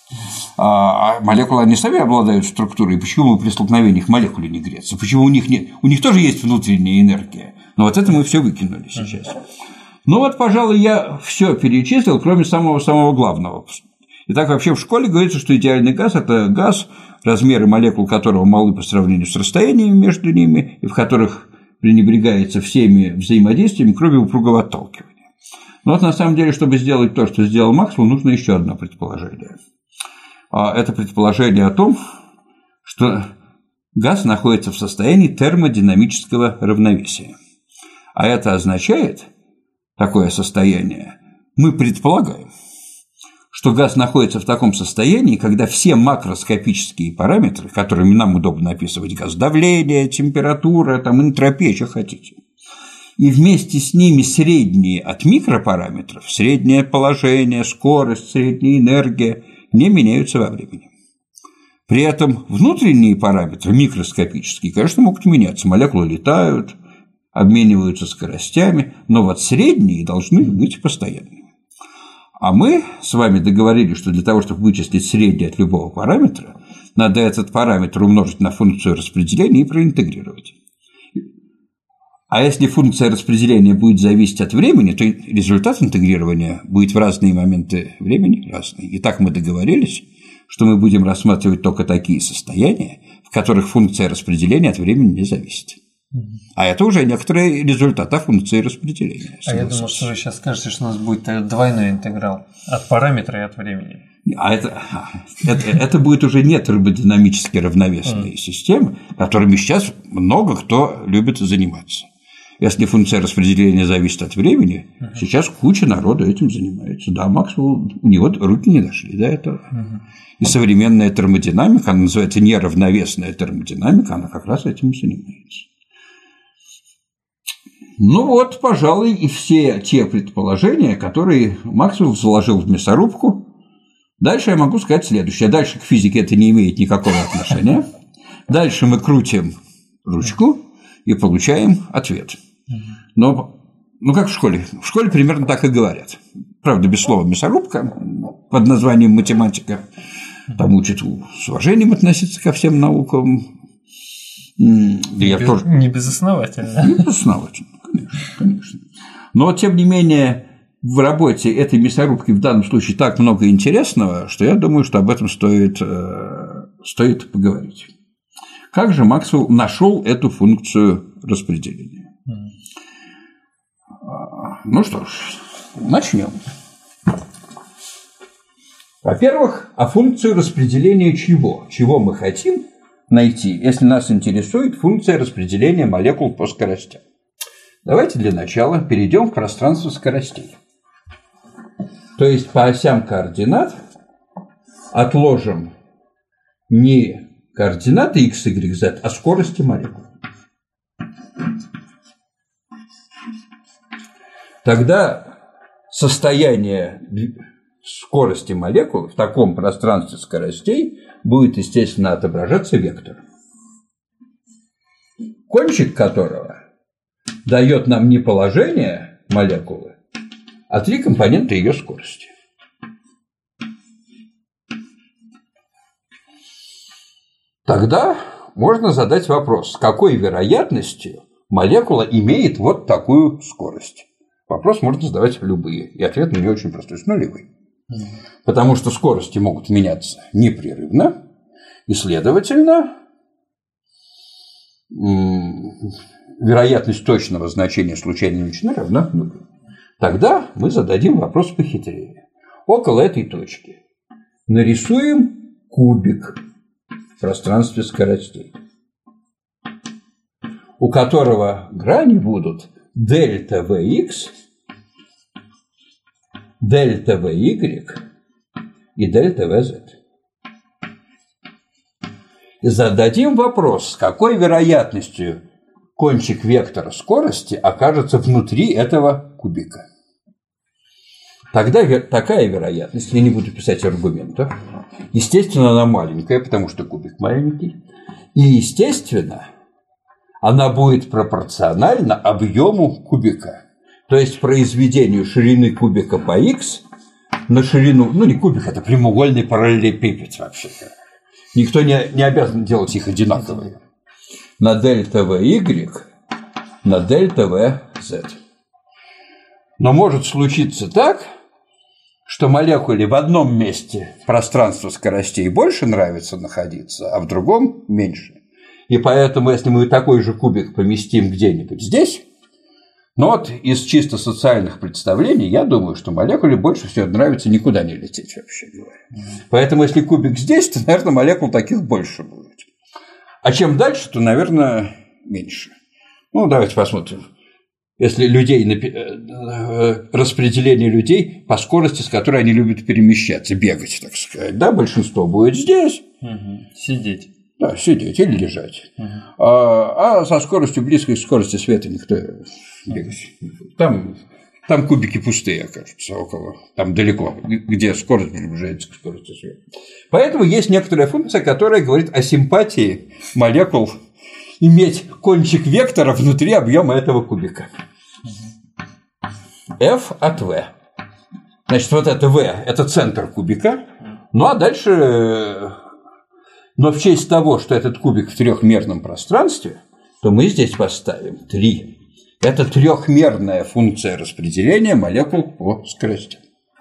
А молекулы, они сами обладают структурой. Почему мы при столкновениях молекулы не греются? Почему у них нет? У них тоже есть внутренняя энергия. Но вот это мы все выкинули сейчас. Ну вот, пожалуй, я все перечислил, кроме самого главного. Итак, вообще в школе говорится, что идеальный газ – это газ, размеры молекул которого малы по сравнению с расстояниями между ними, и в которых пренебрегается всеми взаимодействиями, кроме упругого отталкивания. Но вот на самом деле, чтобы сделать то, что сделал Максвелл, нужно еще одно предположение. Это предположение о том, что газ находится в состоянии термодинамического равновесия. А это означает, такое состояние, мы предполагаем, что газ находится в таком состоянии, когда все макроскопические параметры, которыми нам удобно описывать газ, давление, температура, энтропия, что хотите, и вместе с ними средние от микропараметров, среднее положение, скорость, средняя энергия, не меняются во времени. При этом внутренние параметры, микроскопические, конечно, могут меняться. Молекулы летают, обмениваются скоростями, но вот средние должны быть постоянными. А мы с вами договорились, что для того, чтобы вычислить среднее от любого параметра, надо этот параметр умножить на функцию распределения и проинтегрировать. А если функция распределения будет зависеть от времени, то результат интегрирования будет в разные моменты времени разный. И так мы договорились, что мы будем рассматривать только такие состояния, в которых функция распределения от времени не зависит. А это уже некоторый результат функции распределения. А я думал, что вы сейчас скажете, что у нас будет двойной интеграл от параметра и от времени. А это будет уже не термодинамически равновесные системы, которыми сейчас много кто любит заниматься. Если функция распределения зависит от времени, сейчас куча народу этим занимается. Да, Максвелл, у него руки не дошли до этого. И современная термодинамика, она называется неравновесная термодинамика, она как раз этим и занимается. Ну вот, пожалуй, и все те предположения, которые Максвелл заложил в мясорубку. Дальше я могу сказать следующее. Дальше к физике это не имеет никакого отношения. Дальше мы крутим ручку и получаем ответ. Но, как в школе. В школе примерно так и говорят. Правда, без слова мясорубка под названием математика. Там учат с уважением относиться ко всем наукам. Не безосновательно. Не безосновательно. Конечно. Но, тем не менее, в работе этой мясорубки в данном случае так много интересного, что я думаю, что об этом стоит поговорить. Как же Максвелл нашел эту функцию распределения? Ну что ж, начнем. Во-первых, функцию распределения чего? Чего мы хотим найти, если нас интересует функция распределения молекул по скоростям? Давайте для начала перейдем в пространство скоростей. То есть по осям координат отложим не координаты x, y, z, а скорости молекул. Тогда состояние скорости молекул в таком пространстве скоростей будет, естественно, отображаться вектором, кончик которого дает нам не положение молекулы, а 3 компонента ее скорости. Тогда можно задать вопрос, с какой вероятностью молекула имеет вот такую скорость. Вопрос можно задавать любые, и ответ на него очень простой, с нулевой. Потому что скорости могут меняться непрерывно, И, следовательно, вероятность точного значения случайной величины равна нулю. Тогда мы зададим вопрос похитрее. Около этой точки нарисуем кубик в пространстве скоростей, у которого грани будут дельта Vx, дельта Vy и дельта Vz. И зададим вопрос, с какой вероятностью кончик вектора скорости окажется внутри этого кубика. Тогда такая вероятность, я не буду писать аргументов, естественно, она маленькая, потому что кубик маленький, и, естественно, она будет пропорциональна объему кубика, то есть произведению ширины кубика по x на ширину, ну не кубик, это прямоугольный параллелепипед вообще-то. Никто не обязан делать их одинаковые. На дельта Vy на дельта Vz. Но может случиться так, что молекуле в одном месте пространство скоростей больше нравится находиться, а в другом меньше. И поэтому, если мы такой же кубик поместим где-нибудь здесь, но вот из чисто социальных представлений, я думаю, что молекуле больше всего нравится никуда не лететь, вообще говоря. Поэтому, если кубик здесь, то, наверное, молекул таких больше будет. А чем дальше, то, наверное, меньше. Ну, давайте посмотрим. Если распределение людей по скорости, с которой они любят перемещаться, бегать, так сказать, да, большинство будет здесь. Сидеть. Да, сидеть или лежать. А со скоростью близкой к скорости света никто бегать не будет. Там кубики пустые окажутся около, там далеко, где скорость приближается к скорости света. Поэтому есть некоторая функция, которая говорит о симпатии молекул иметь кончик вектора внутри объема этого кубика. F от V. Значит, вот это V – это центр кубика. Ну, а дальше… Но в честь того, что этот кубик в трехмерном пространстве, то мы здесь поставим 3. Это трехмерная функция распределения молекул по скоростям.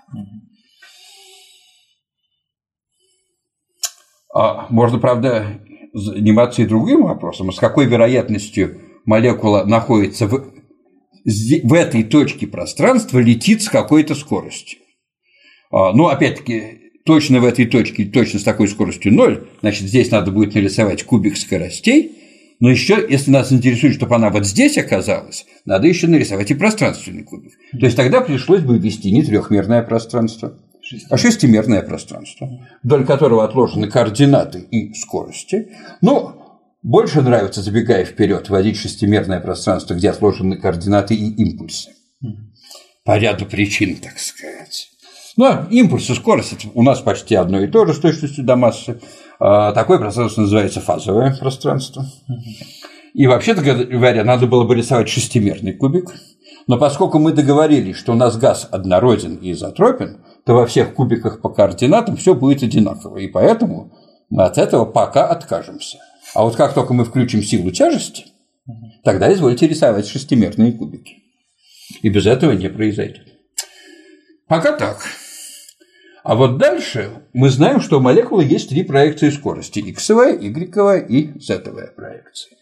Можно, правда, заниматься и другим вопросом, с какой вероятностью молекула находится в этой точке пространства, летит с какой-то скоростью. Ну, опять-таки, точно в этой точке, точно с такой скоростью 0, значит, здесь надо будет нарисовать кубик скоростей, но еще, если нас интересует, чтобы она вот здесь оказалась, надо еще нарисовать и пространственный кубик. То есть тогда пришлось бы ввести не трехмерное пространство, а шестимерное пространство, вдоль которого отложены координаты и скорости. Но больше нравится, забегая вперед, вводить шестимерное пространство, где отложены координаты и импульсы. По ряду причин, так сказать. Но импульс и скорость – это у нас почти одно и то же с точностью до массы. Такое пространство называется фазовое пространство. И вообще-то говоря, надо было бы рисовать шестимерный кубик. Но поскольку мы договорились, что у нас газ однороден и изотропен, то во всех кубиках по координатам все будет одинаково. И поэтому мы от этого пока откажемся. А вот как только мы включим силу тяжести, тогда извольте рисовать шестимерные кубики. И без этого не произойдет. Пока так. А вот дальше мы знаем, что у молекулы есть 3 проекции скорости – иксовая, игрековая и зетовая проекции.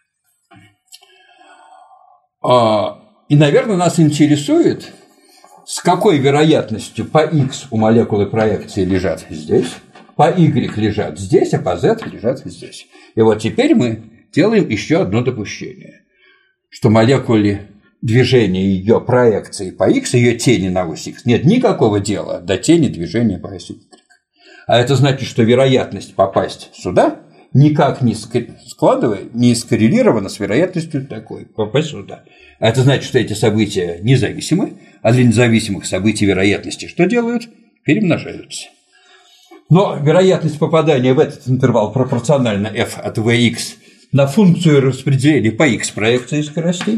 И, наверное, нас интересует, с какой вероятностью по x у молекулы проекции лежат здесь, по y лежат здесь, а по z лежат здесь. И вот теперь мы делаем еще одно допущение, что молекуле движения ее проекции по x, ее тени на ось x, нет никакого дела до тени движения по оси y. А это значит, что вероятность попасть сюда никак не скоррелирована с вероятностью такой попасть сюда. А это значит, что эти события независимы, а для независимых событий вероятности что делают? Перемножаются. Но вероятность попадания в этот интервал пропорциональна f от vx на функцию распределения по x проекции скоростей.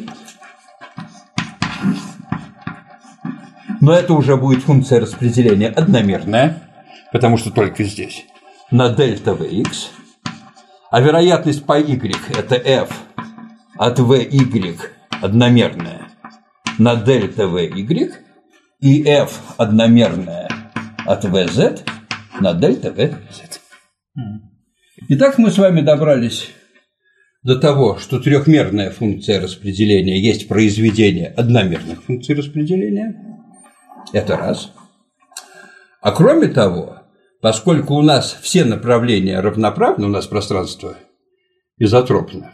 Но это уже будет функция распределения одномерная, потому что только здесь, на дельта Vx, а вероятность по y – это f от Vy одномерная на дельта Vy и f одномерная от Vz на дельта Vz. Итак, мы с вами добрались до того, что трехмерная функция распределения есть произведение одномерных функций распределения. Это раз. А кроме того, поскольку у нас все направления равноправны, у нас пространство изотропно,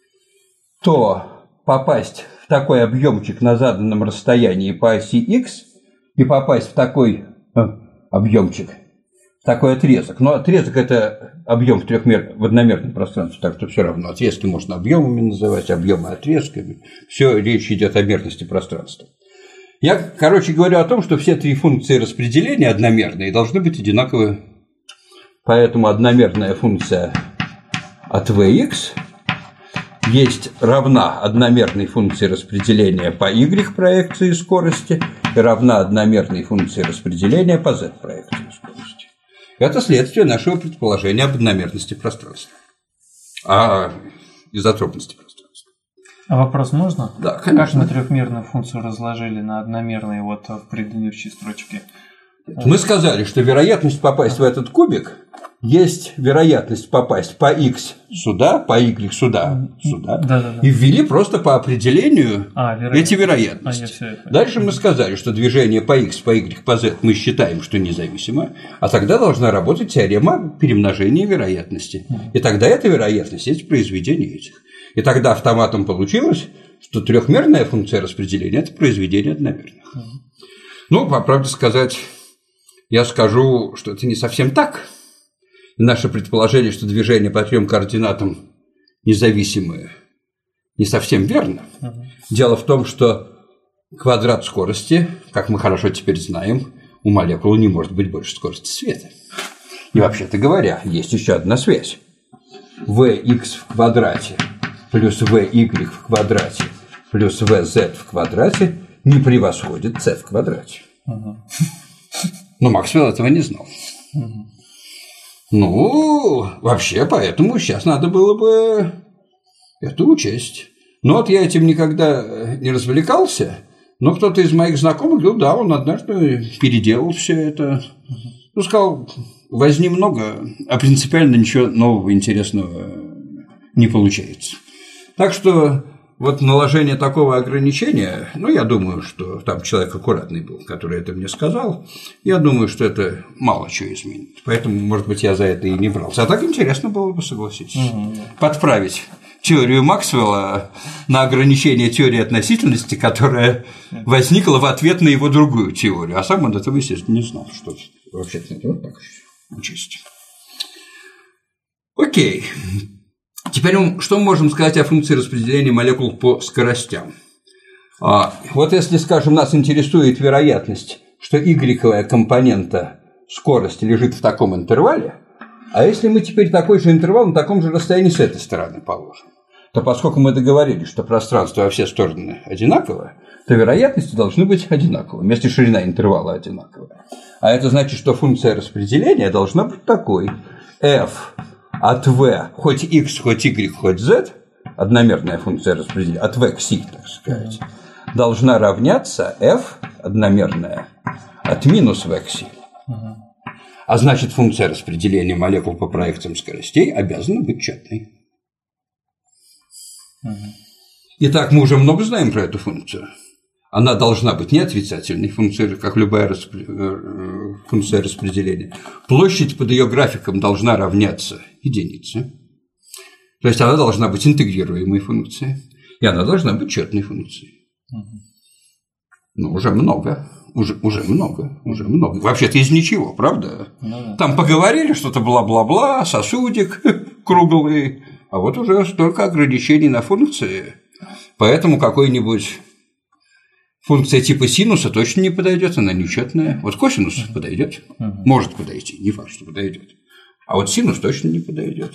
то попасть в такой объемчик на заданном расстоянии по оси x и попасть в такой объемчик, такой отрезок. Но отрезок – это объем в одномерном пространстве, так что все равно отрезки можно объемами называть, объемы отрезками. Все, речь идет о мерности пространства. Я, короче, говорю о том, что все три функции распределения одномерные должны быть одинаковы. Поэтому одномерная функция от Vx есть равна одномерной функции распределения по y проекции скорости и равна одномерной функции распределения по z проекции скорости. Это следствие нашего предположения об одномерности пространства, о изотропности пространства. А вопрос можно? Да, конечно. Как мы трехмерную функцию разложили на одномерные вот в предыдущей строчке? Мы сказали, что вероятность попасть в этот кубик есть вероятность попасть по x сюда, по y сюда, Да. И ввели просто по определению эти вероятности. Дальше мы сказали, что движение по x, по y, по z мы считаем, что независимо, а тогда должна работать теорема перемножения вероятности. И тогда эта вероятность есть произведение этих. И тогда автоматом получилось, что трехмерная функция распределения – это произведение одномерных. Ну, по правде сказать, я скажу, что это не совсем так. И наше предположение, что движение по трем координатам независимые, не совсем верно. Дело в том, что квадрат скорости, как мы хорошо теперь знаем, у молекулы не может быть больше скорости света. И вообще-то говоря, есть еще одна связь. Vx в квадрате плюс Vy в квадрате плюс Vz в квадрате не превосходит c в квадрате. Но Максвелл этого не знал. Ну, вообще, поэтому сейчас надо было бы это учесть. Но вот я этим никогда не развлекался, но кто-то из моих знакомых говорил, да, он однажды переделал все это. Ну, сказал, возни много, а принципиально ничего нового, интересного не получается. Так что вот наложение такого ограничения, ну, я думаю, что там человек аккуратный был, который это мне сказал, я думаю, что это мало чего изменит. Поэтому, может быть, я за это и не брался. А так интересно было бы, согласитесь, подправить теорию Максвелла на ограничение теории относительности, которая возникла в ответ на его другую теорию. А сам он этого, естественно, не знал, что вообще-то это вот так учесть. Окей. Теперь что мы можем сказать о функции распределения молекул по скоростям? Вот если, скажем, нас интересует вероятность, что y-овая компонента скорости лежит в таком интервале, а если мы теперь такой же интервал на таком же расстоянии с этой стороны положим, то поскольку мы договорились, что пространство во все стороны одинаковое, то вероятности должны быть одинаковыми, если ширина интервала одинаковая. А это значит, что функция распределения должна быть такой: f от v, хоть x, хоть y, хоть z, одномерная функция распределения, от v к си, так сказать, должна равняться f, одномерная, от минус v к си. А значит, функция распределения молекул по проекциям скоростей обязана быть четной. Итак, мы уже много знаем про эту функцию. Она должна быть не отрицательной функцией, как любая функция распределения. Площадь под ее графиком должна равняться единице. То есть она должна быть интегрируемой функцией, и она должна быть четной функцией. Ну, уже много. Уже много. Вообще-то из ничего, правда? Там поговорили что-то бла-бла-бла, сосудик круглый, а вот уже столько ограничений на функции. Поэтому какой-нибудь функция типа синуса точно не подойдет, она нечетная. Вот косинус подойдет, может подойти, не факт, что подойдет. А вот синус точно не подойдет.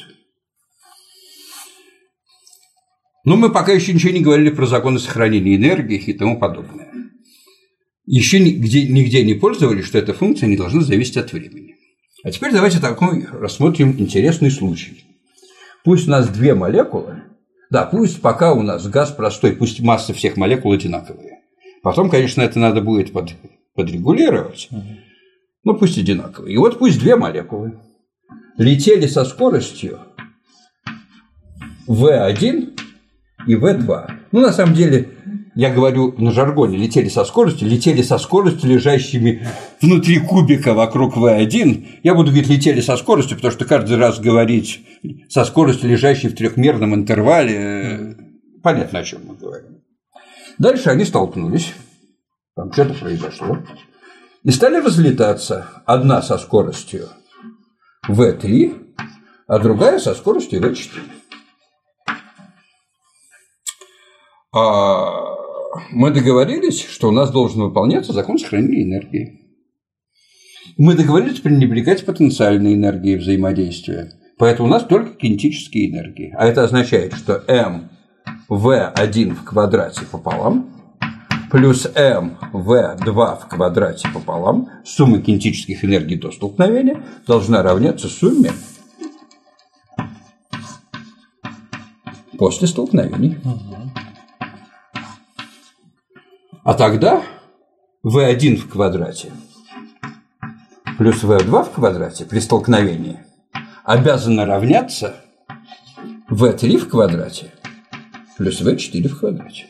Но мы пока еще ничего не говорили про законы сохранения энергии и тому подобное. Еще нигде не пользовались, что эта функция не должна зависеть от времени. А теперь давайте такой рассмотрим интересный случай. Пусть у нас две молекулы, да, пусть пока у нас газ простой, пусть массы всех молекул одинаковые. Потом, конечно, это надо будет подрегулировать, но пусть одинаковые. И вот пусть две молекулы летели со скоростью V1 и V2. Ну, на самом деле, я говорю на жаргоне, летели со скоростью, лежащими внутри кубика вокруг V1. Я буду говорить, летели со скоростью, потому что каждый раз говорить со скоростью, лежащей в трехмерном интервале, понятно, о чем мы говорим. Дальше они столкнулись, там что-то произошло, и стали разлетаться. Одна со скоростью V3, а другая со скоростью V4. Мы договорились, что у нас должен выполняться закон сохранения энергии. Мы договорились пренебрегать потенциальной энергией взаимодействия. Поэтому у нас только кинетические энергии. А это означает, что mv1 в квадрате пополам плюс mv2 в квадрате пополам сумма кинетических энергий до столкновения должна равняться сумме после столкновений. А тогда v1 в квадрате плюс v2 в квадрате при столкновении обязано равняться v3 в квадрате плюс v4 в квадрате.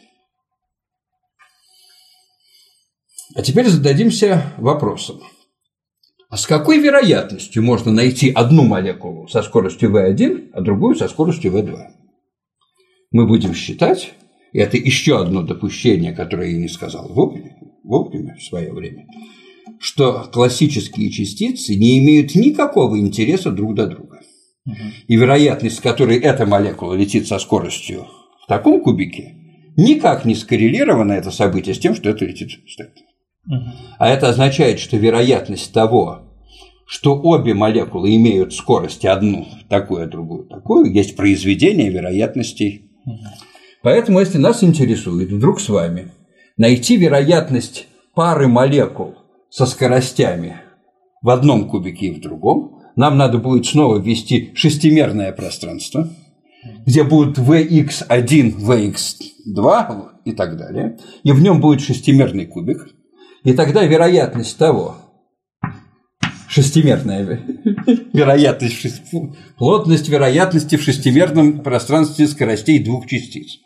А теперь зададимся вопросом. А с какой вероятностью можно найти одну молекулу со скоростью v1, а другую со скоростью v2? Мы будем считать, и это еще одно допущение, которое я не сказал вовремя в свое время, что классические частицы не имеют никакого интереса друг до друга. И вероятность, с которой эта молекула летит со скоростью в таком кубике, никак не скоррелировано это событие с тем, что это летит в таком. А это означает, что вероятность того, что обе молекулы имеют скорость одну такую, а другую такую, есть произведение вероятностей. Поэтому, если нас интересует вдруг с вами найти вероятность пары молекул со скоростями в одном кубике и в другом, нам надо будет снова ввести шестимерное пространство, где будут Vx1, Vx2 и так далее, и в нем будет шестимерный кубик, и тогда вероятность того, шестимерная вероятность, плотность вероятности в шестимерном пространстве скоростей двух частиц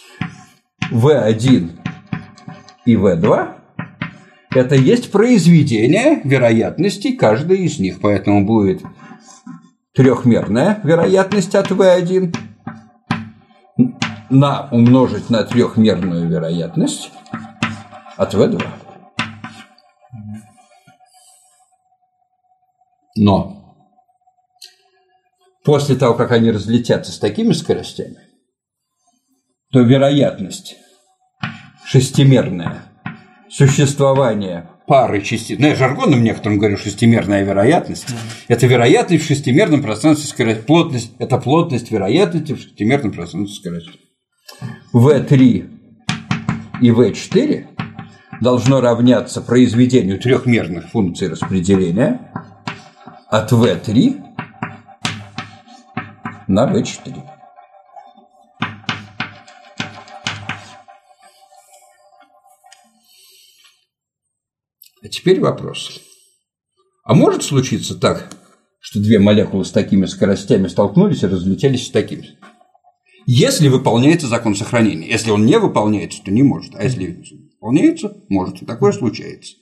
V1 и V2 – это есть произведение вероятностей каждой из них, поэтому будет трехмерная вероятность от V1 умножить на трехмерную вероятность от V2. Но после того, как они разлетятся с такими скоростями, то вероятность шестимерная существования пары частиц, я жаргоном некоторым говорю шестимерная вероятность, это вероятность в шестимерном пространстве скорости, плотность, это плотность вероятности в шестимерном пространстве скорости. V3 и V4 должно равняться произведению трехмерных функций распределения от V3 на V4. А теперь вопрос. А может случиться так, что две молекулы с такими скоростями столкнулись и разлетелись с такими? Если выполняется закон сохранения. Если он не выполняется, то не может. А если выполняется, может. И такое случается.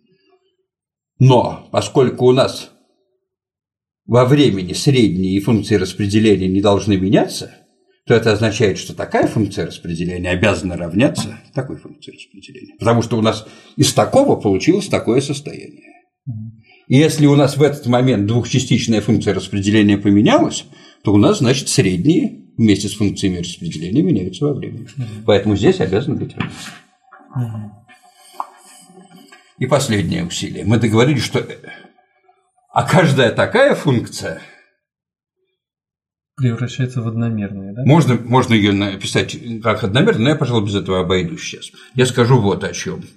Но поскольку у нас во времени средние функции распределения не должны меняться, то это означает, что такая функция распределения обязана равняться такой функции распределения. Потому что у нас из такого получилось такое состояние. И если у нас в этот момент двухчастичная функция распределения поменялась, то у нас, значит, средние вместе с функциями распределения меняются во времени. Поэтому здесь обязаны быть равны. И последнее усилие. Мы договорились, что каждая такая функция превращается в одномерные, да? Можно ее написать как одномерно, но я, пожалуй, без этого обойдусь сейчас. Я скажу вот о чем.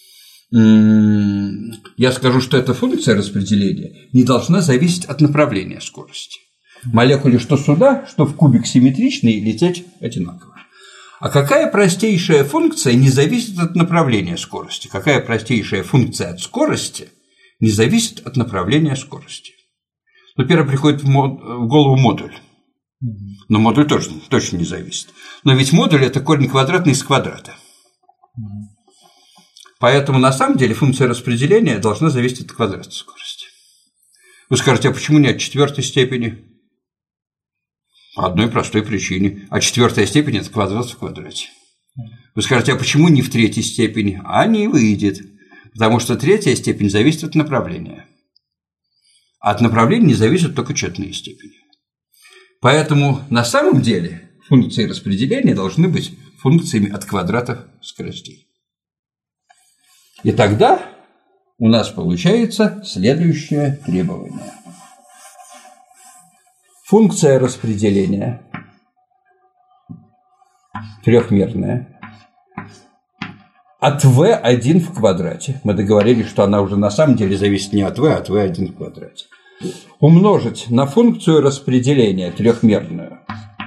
Я скажу, что эта функция распределения не должна зависеть от направления скорости. Молекуле что сюда, что в кубик симметричный лететь одинаково. А какая простейшая функция не зависит от направления скорости? Какая простейшая функция от скорости не зависит от направления скорости? Ну, первое приходит в голову модуль. Но модуль тоже точно не зависит. Но ведь модуль – это корень квадратный из квадрата. Поэтому на самом деле функция распределения должна зависеть от квадратной скорости. Вы скажете, а почему не от четвертой степени? По одной простой причине. А четвертая степень – это квадрат в квадрате. Вы скажете, а почему не в третьей степени? А не выйдет. Потому что третья степень зависит от направления. А от направления не зависят только четные степени. Поэтому на самом деле функции распределения должны быть функциями от квадратов скоростей. И тогда у нас получается следующее требование. Функция распределения трехмерная от v1 в квадрате. Мы договорились, что она уже на самом деле зависит не от v, а от v1 в квадрате. Умножить на функцию распределения трехмерную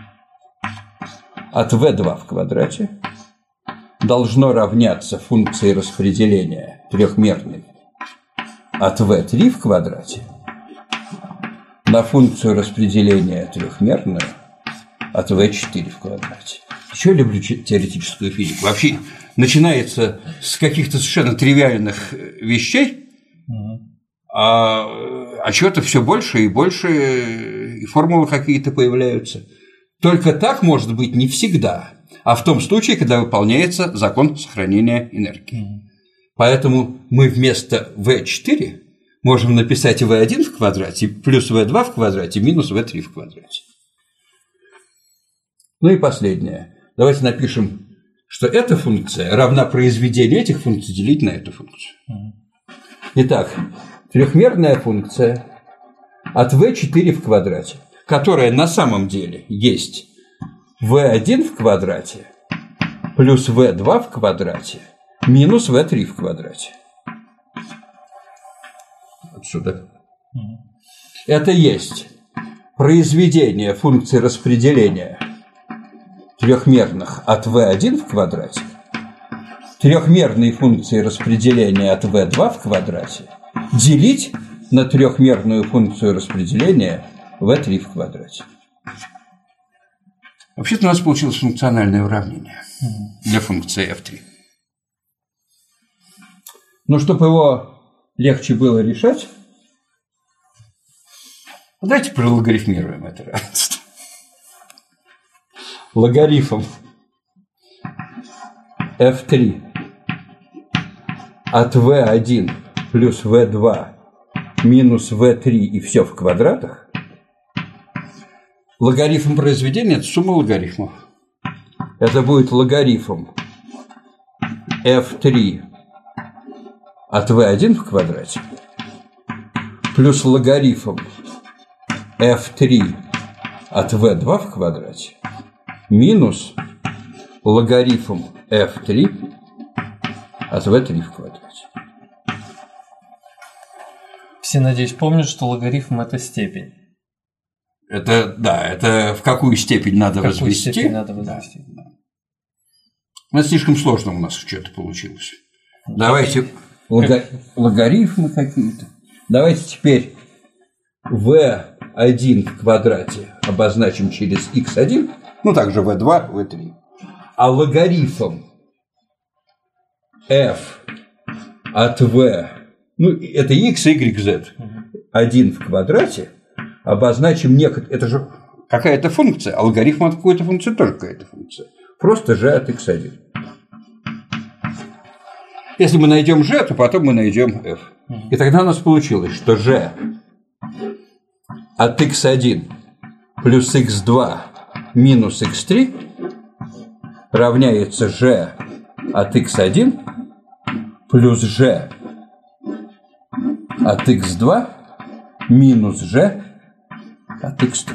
от v2 в квадрате должно равняться функции распределения трехмерной от v3 в квадрате на функцию распределения трехмерную от v4 в квадрате. Еще люблю теоретическую физику. Вообще начинается с каких-то совершенно тривиальных вещей, а чего-то все больше и больше, и формулы какие-то появляются. Только так может быть не всегда, а в том случае, когда выполняется закон сохранения энергии. Поэтому мы вместо v4 можем написать v1 в квадрате плюс v2 в квадрате минус v3 в квадрате. Ну и последнее. Давайте напишем, что эта функция равна произведению этих функций делить на эту функцию. Итак, трехмерная функция от v4 в квадрате, которая на самом деле есть v1 в квадрате плюс v2 в квадрате минус v3 в квадрате. Отсюда. Это есть произведение функций распределения трехмерных от v1 в квадрате, трехмерные функции распределения от v2 в квадрате делить на трехмерную функцию распределения v3 в квадрате. Вообще-то у нас получилось функциональное уравнение для функции f3. Но чтобы его легче было решать, давайте прологарифмируем это равенство. Логарифм f3 от v1 плюс v2 минус v3 и все в квадратах. Логарифм произведения – это сумма логарифмов. Это будет логарифм f3 от v1 в квадрате плюс логарифм f3 от v2 в квадрате минус логарифм f3 от v3 в квадрате. Все, надеюсь, помнят, что логарифм – это степень. Это, да, это в какую степень надо возвести. Степень надо возвести. Да. Это слишком сложно у нас что-то получилось. Давайте логарифмы какие-то. Давайте теперь v1 в квадрате обозначим через x1, ну также v2, v3. А логарифм f от v, ну это x, y, z, 1 в квадрате обозначим некоторые. Это же какая-то функция, а логарифм от какой-то функции тоже какая-то функция. Просто g от x1. Если мы найдем g, то потом мы найдем f. И тогда у нас получилось, что g от x1 плюс x2 минус x3 равняется g от x1 плюс g от x2 минус g от x3.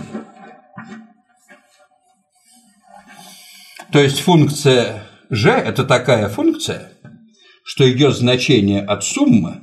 То есть функция g – это такая функция, что ее значение от суммы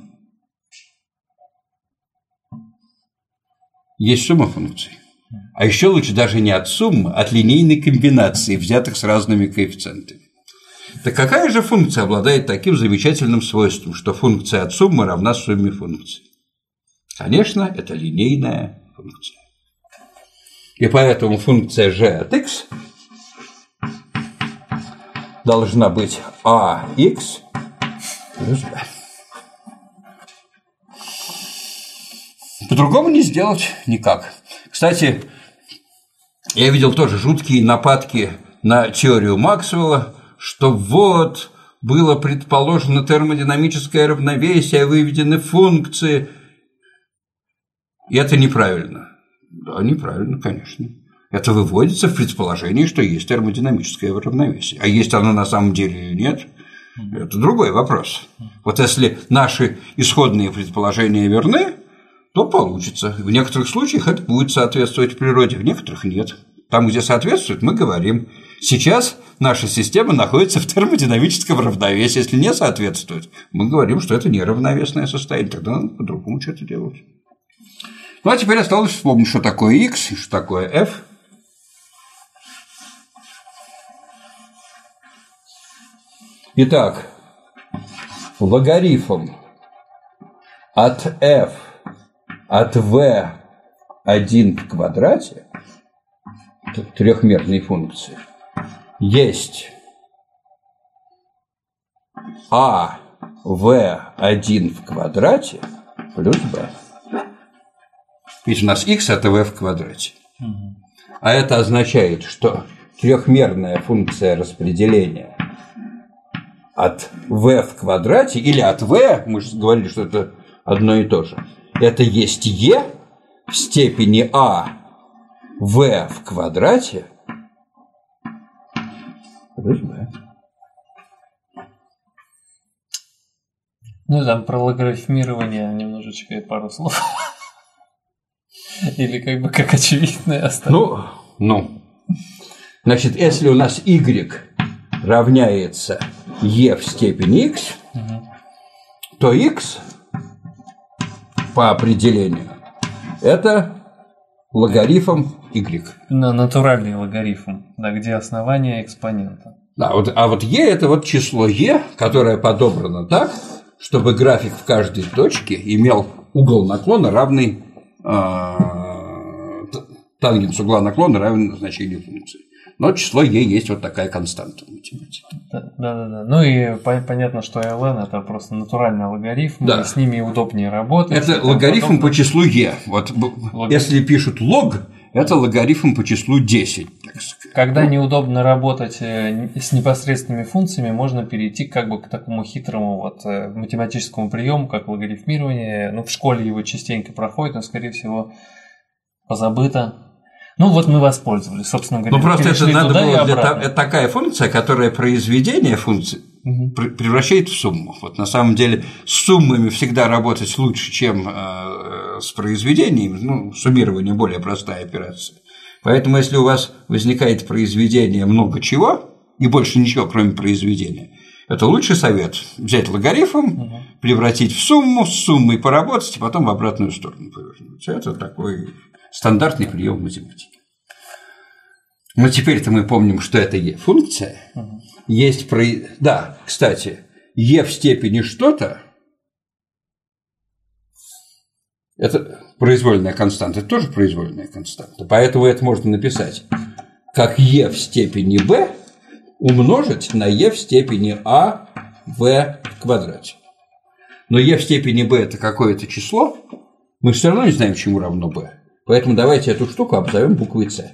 есть сумма функций. А еще лучше даже не от суммы, а от линейной комбинации, взятых с разными коэффициентами. Так какая же функция обладает таким замечательным свойством, что функция от суммы равна сумме функций? Конечно, это линейная функция. И поэтому функция g от x должна быть ax плюс b. По-другому не сделать никак. Кстати, я видел тоже жуткие нападки на теорию Максвелла, что вот было предположено термодинамическое равновесие, выведены функции. И это неправильно. Да, неправильно, конечно. Это выводится в предположении, что есть термодинамическое равновесие. А есть оно на самом деле или нет, это другой вопрос. Вот если наши исходные предположения верны, то получится. В некоторых случаях это будет соответствовать природе, в некоторых нет. Там, где соответствует, мы говорим. Сейчас наша система находится в термодинамическом равновесии. Если не соответствует, мы говорим, что это неравновесное состояние. Тогда надо по-другому что-то делать. Ну, а теперь осталось вспомнить, что такое x и что такое f. Итак, логарифм от f от v1 в квадрате трехмерной функции есть a v1 в квадрате плюс b. Ведь у нас x это v в квадрате. А это означает, что трехмерная функция распределения от v в квадрате или от v, мы же говорили, что это одно и то же, это есть e в степени a v в квадрате плюс b. Ну, там про логарифмирование немножечко пару слов. Или как бы как очевидное оставить. Ну. Значит, если у нас y равняется e в степени x, то x по определению это логарифм y. Натуральный логарифм, да, где основание экспонента. Да, а вот e это вот число e, которое подобрано так, чтобы график в каждой точке имел угол наклона равный тангенс угла наклона равен значению функции. Но число e есть вот такая константа в математике. Да. Ну и понятно, что ln это просто натуральный логарифм, да. И с ними удобнее работать. Это логарифм по числу e. Вот если пишут лог, это логарифм по числу 10. Так сказать. Когда неудобно работать с непосредственными функциями, можно перейти как бы к такому хитрому математическому приему, как логарифмирование. Ну, в школе его частенько проходит, но, скорее всего, позабыто. Ну, вот мы воспользовались, собственно говоря. Ну, просто это надо было это такая функция, которая произведение функции превращает в сумму. Вот на самом деле с суммами всегда работать лучше, чем с произведениями. Ну, суммирование более простая операция. Поэтому, если у вас возникает произведение много чего и больше ничего, кроме произведения, это лучший совет взять логарифм, превратить в сумму, с суммой поработать, и потом в обратную сторону повернуться. Это такой стандартный прием математики. Но теперь-то мы помним, что это e-функция. Есть Да, кстати, e в степени что-то – это произвольная константа, это тоже произвольная константа. Поэтому это можно написать как e в степени b умножить на e в степени a v в квадрате. Но e в степени b – это какое-то число, мы все равно не знаем, чему равно b. Поэтому давайте эту штуку обзовем буквой c.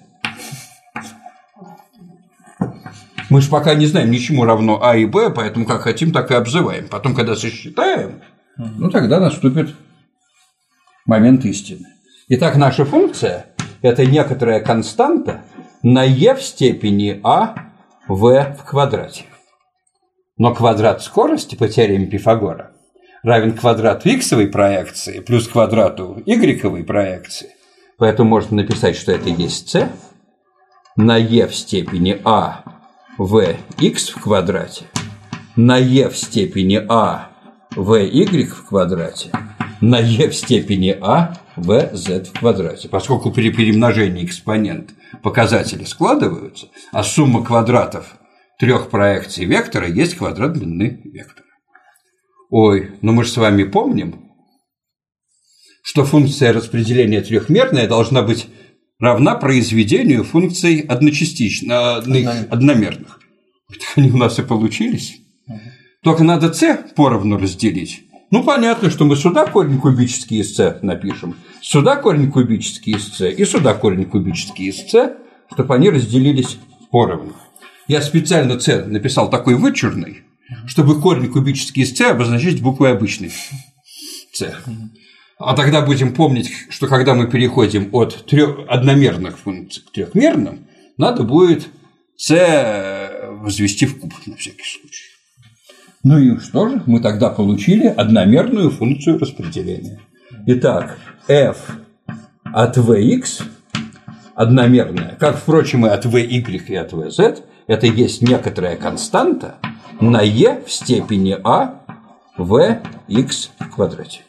Мы же пока не знаем, ни чему равно а и b, поэтому как хотим, так и обзываем. Потом, когда сосчитаем, ну тогда наступит момент истины. Итак, наша функция – это некоторая константа на e в степени a v в квадрате. Но квадрат скорости по теореме Пифагора равен квадрату иксовой проекции плюс квадрату y-овой проекции. Поэтому можно написать, что это есть c на e в степени a v x в квадрате на e в степени a v y в квадрате на e в степени a v z в квадрате. Поскольку при перемножении экспонент показатели складываются, а сумма квадратов трех проекций вектора есть квадрат длины вектора. Ой, но мы же с вами помним, что функция распределения трехмерная должна быть равна произведению функций одномерных. Вот они у нас и получились. Только надо c поровну разделить. Ну, понятно, что мы сюда корень кубический из c напишем, сюда корень кубический из c и сюда корень кубический из c, чтобы они разделились поровну. Я специально c написал такой вычурный, чтобы корень кубический из c обозначать буквой обычной c. А тогда будем помнить, что когда мы переходим от одномерных функций к трехмерным, надо будет c возвести в куб на всякий случай. Ну и что же? Мы тогда получили одномерную функцию распределения. Итак, f от vx одномерная, как, впрочем, и от vy и от vz, это есть некоторая константа на e в степени a vx в квадрате.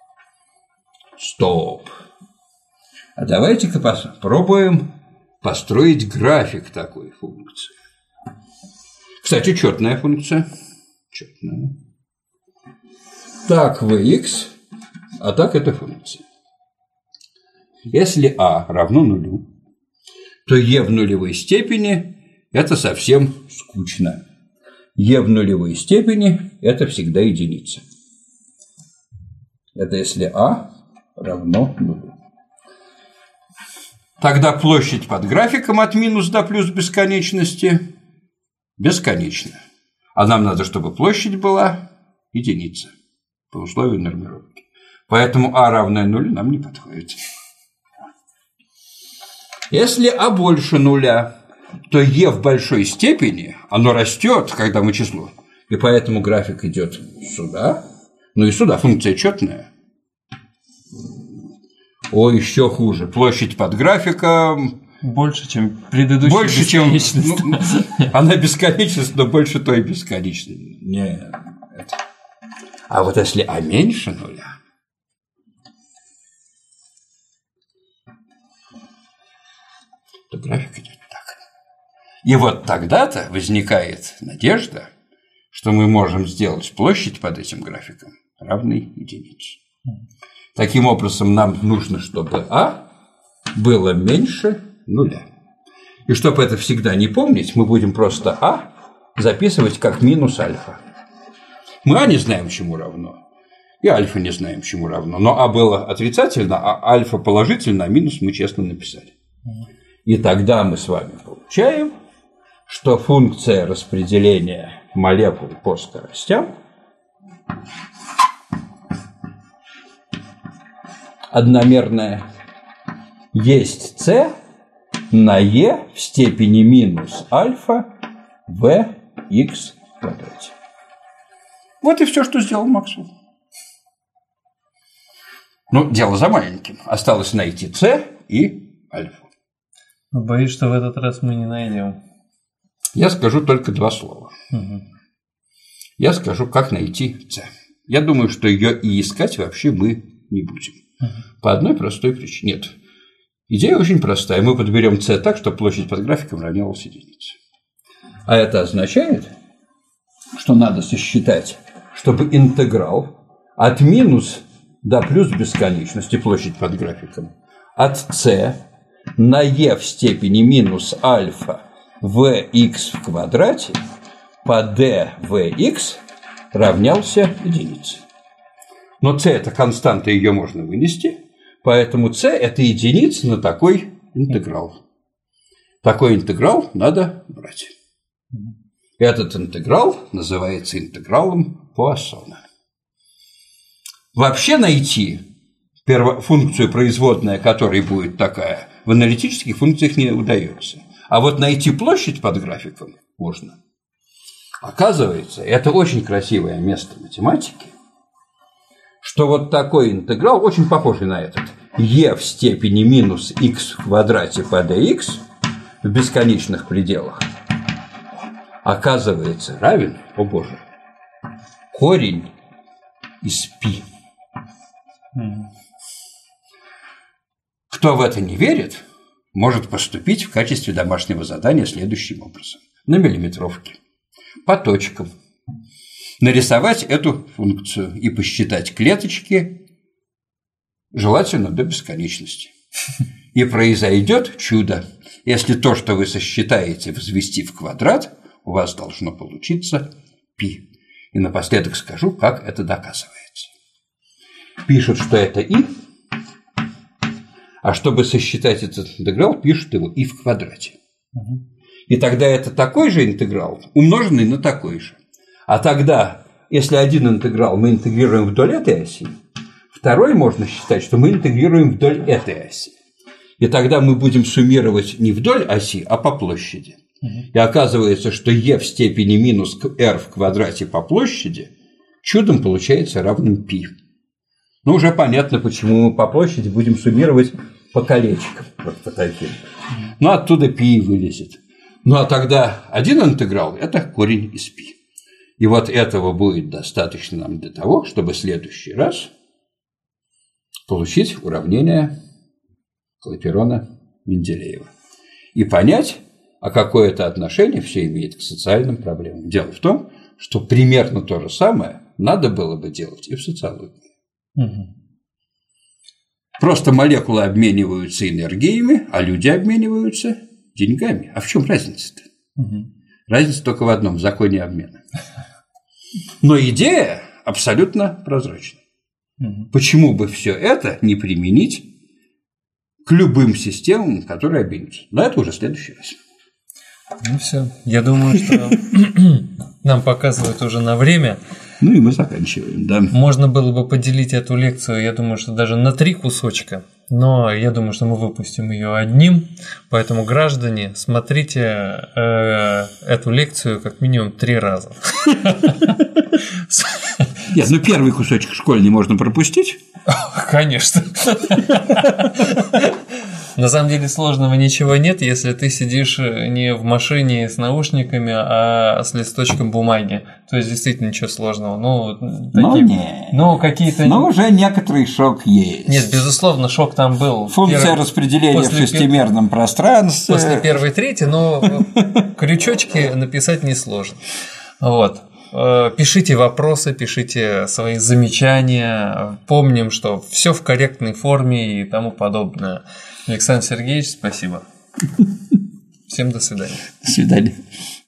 Стоп! А давайте-ка попробуем построить график такой функции. Кстати, четная функция. Четная. Так, vx, а так это функция. Если a равно нулю, то e в нулевой степени – это совсем скучно. e в нулевой степени – это всегда единица. Это если a равно нулю. Тогда площадь под графиком от минус до плюс бесконечности бесконечна. А нам надо, чтобы площадь была единица по условию нормировки. Поэтому а равное нулю нам не подходит. Если а больше нуля, то e в большой степени, оно растет, когда мы число. И поэтому график идет сюда, ну и сюда функция четная. О, еще хуже. Площадь под графиком больше, чем предыдущая больше, бесконечность. Чем, она бесконечность, но больше той бесконечности. Нет. А вот если а меньше нуля, то график идет так. И вот тогда-то возникает надежда, что мы можем сделать площадь под этим графиком равной единице. Таким образом, нам нужно, чтобы а было меньше нуля. И чтобы это всегда не помнить, мы будем просто а записывать как минус альфа. Мы а не знаем, чему равно, и альфа не знаем, чему равно. Но а было отрицательно, а альфа положительно, а минус мы честно написали. И тогда мы с вами получаем, что функция распределения молекул по скоростям одномерная есть c на e в степени минус альфа в x в квадрате. Вот и все, что сделал Максвелл. Ну, дело за маленьким. Осталось найти c и альфу. Боюсь, что в этот раз мы не найдем. Я скажу только два слова. Угу. Я скажу, как найти c. Я думаю, что ее и искать вообще мы не будем. По одной простой причине. Нет. Идея очень простая. Мы подберем c так, чтобы площадь под графиком равнялась единице. А это означает, что надо сосчитать, чтобы интеграл от минус до плюс бесконечности площадь под графиком от c на e в степени минус альфа в x в квадрате по d в x равнялся единице. Но c – это константа, ее можно вынести, поэтому c – это единица на такой интеграл. Такой интеграл надо брать. Этот интеграл называется интегралом Пуассона. Вообще найти функцию, производная которой будет такая, в аналитических функциях не удается. А вот найти площадь под графиком можно. Оказывается, это очень красивое место математики, что вот такой интеграл, очень похожий на этот, e в степени минус x в квадрате по dx в бесконечных пределах, оказывается равен, о боже, корень из π. Кто в это не верит, может поступить в качестве домашнего задания следующим образом. На миллиметровке, по точкам, нарисовать эту функцию и посчитать клеточки, желательно до бесконечности. И произойдет чудо. Если то, что вы сосчитаете, возвести в квадрат, у вас должно получиться π. И напоследок скажу, как это доказывается. Пишут, что это и, а чтобы сосчитать этот интеграл, пишут его и в квадрате. И тогда это такой же интеграл, умноженный на такой же. А тогда, если один интеграл мы интегрируем вдоль этой оси, второй можно считать, что мы интегрируем вдоль этой оси. И тогда мы будем суммировать не вдоль оси, а по площади. И оказывается, что e в степени минус r в квадрате по площади чудом получается равным π. Ну, уже понятно, почему мы по площади будем суммировать по колечкам. Вот по таким. Ну, оттуда π и вылезет. Ну, а тогда один интеграл – это корень из π. И вот этого будет достаточно нам для того, чтобы в следующий раз получить уравнение Клапейрона-Менделеева и понять, а какое это отношение все имеет к социальным проблемам. Дело в том, что примерно то же самое надо было бы делать и в социологии. Просто молекулы обмениваются энергиями, а люди обмениваются деньгами. А в чем разница-то? Разница только в одном – в законе обмена. Но идея абсолютно прозрачна. Почему бы все это не применить к любым системам, которые обмениваются? Но это уже в следующий раз. Ну все. Я думаю, что нам показывают уже на время. Ну и мы заканчиваем, да. Можно было бы поделить эту лекцию, я думаю, что даже на 3 кусочка. Но я думаю, что мы выпустим ее одним. Поэтому, граждане, смотрите эту лекцию как минимум 3 раза. Нет, ну первый кусочек школьный можно пропустить. Конечно. На самом деле сложного ничего нет, если ты сидишь не в машине с наушниками, а с листочком бумаги. То есть действительно ничего сложного. Какие-то. Но уже некоторый шок есть. Нет, безусловно, шок там был. Функция распределения в шестимерном пространстве. После первой трети, но крючочки написать несложно. Вот. Пишите вопросы, пишите свои замечания. Помним, что все в корректной форме и тому подобное. Александр Сергеевич, спасибо. Всем до свидания. До свидания.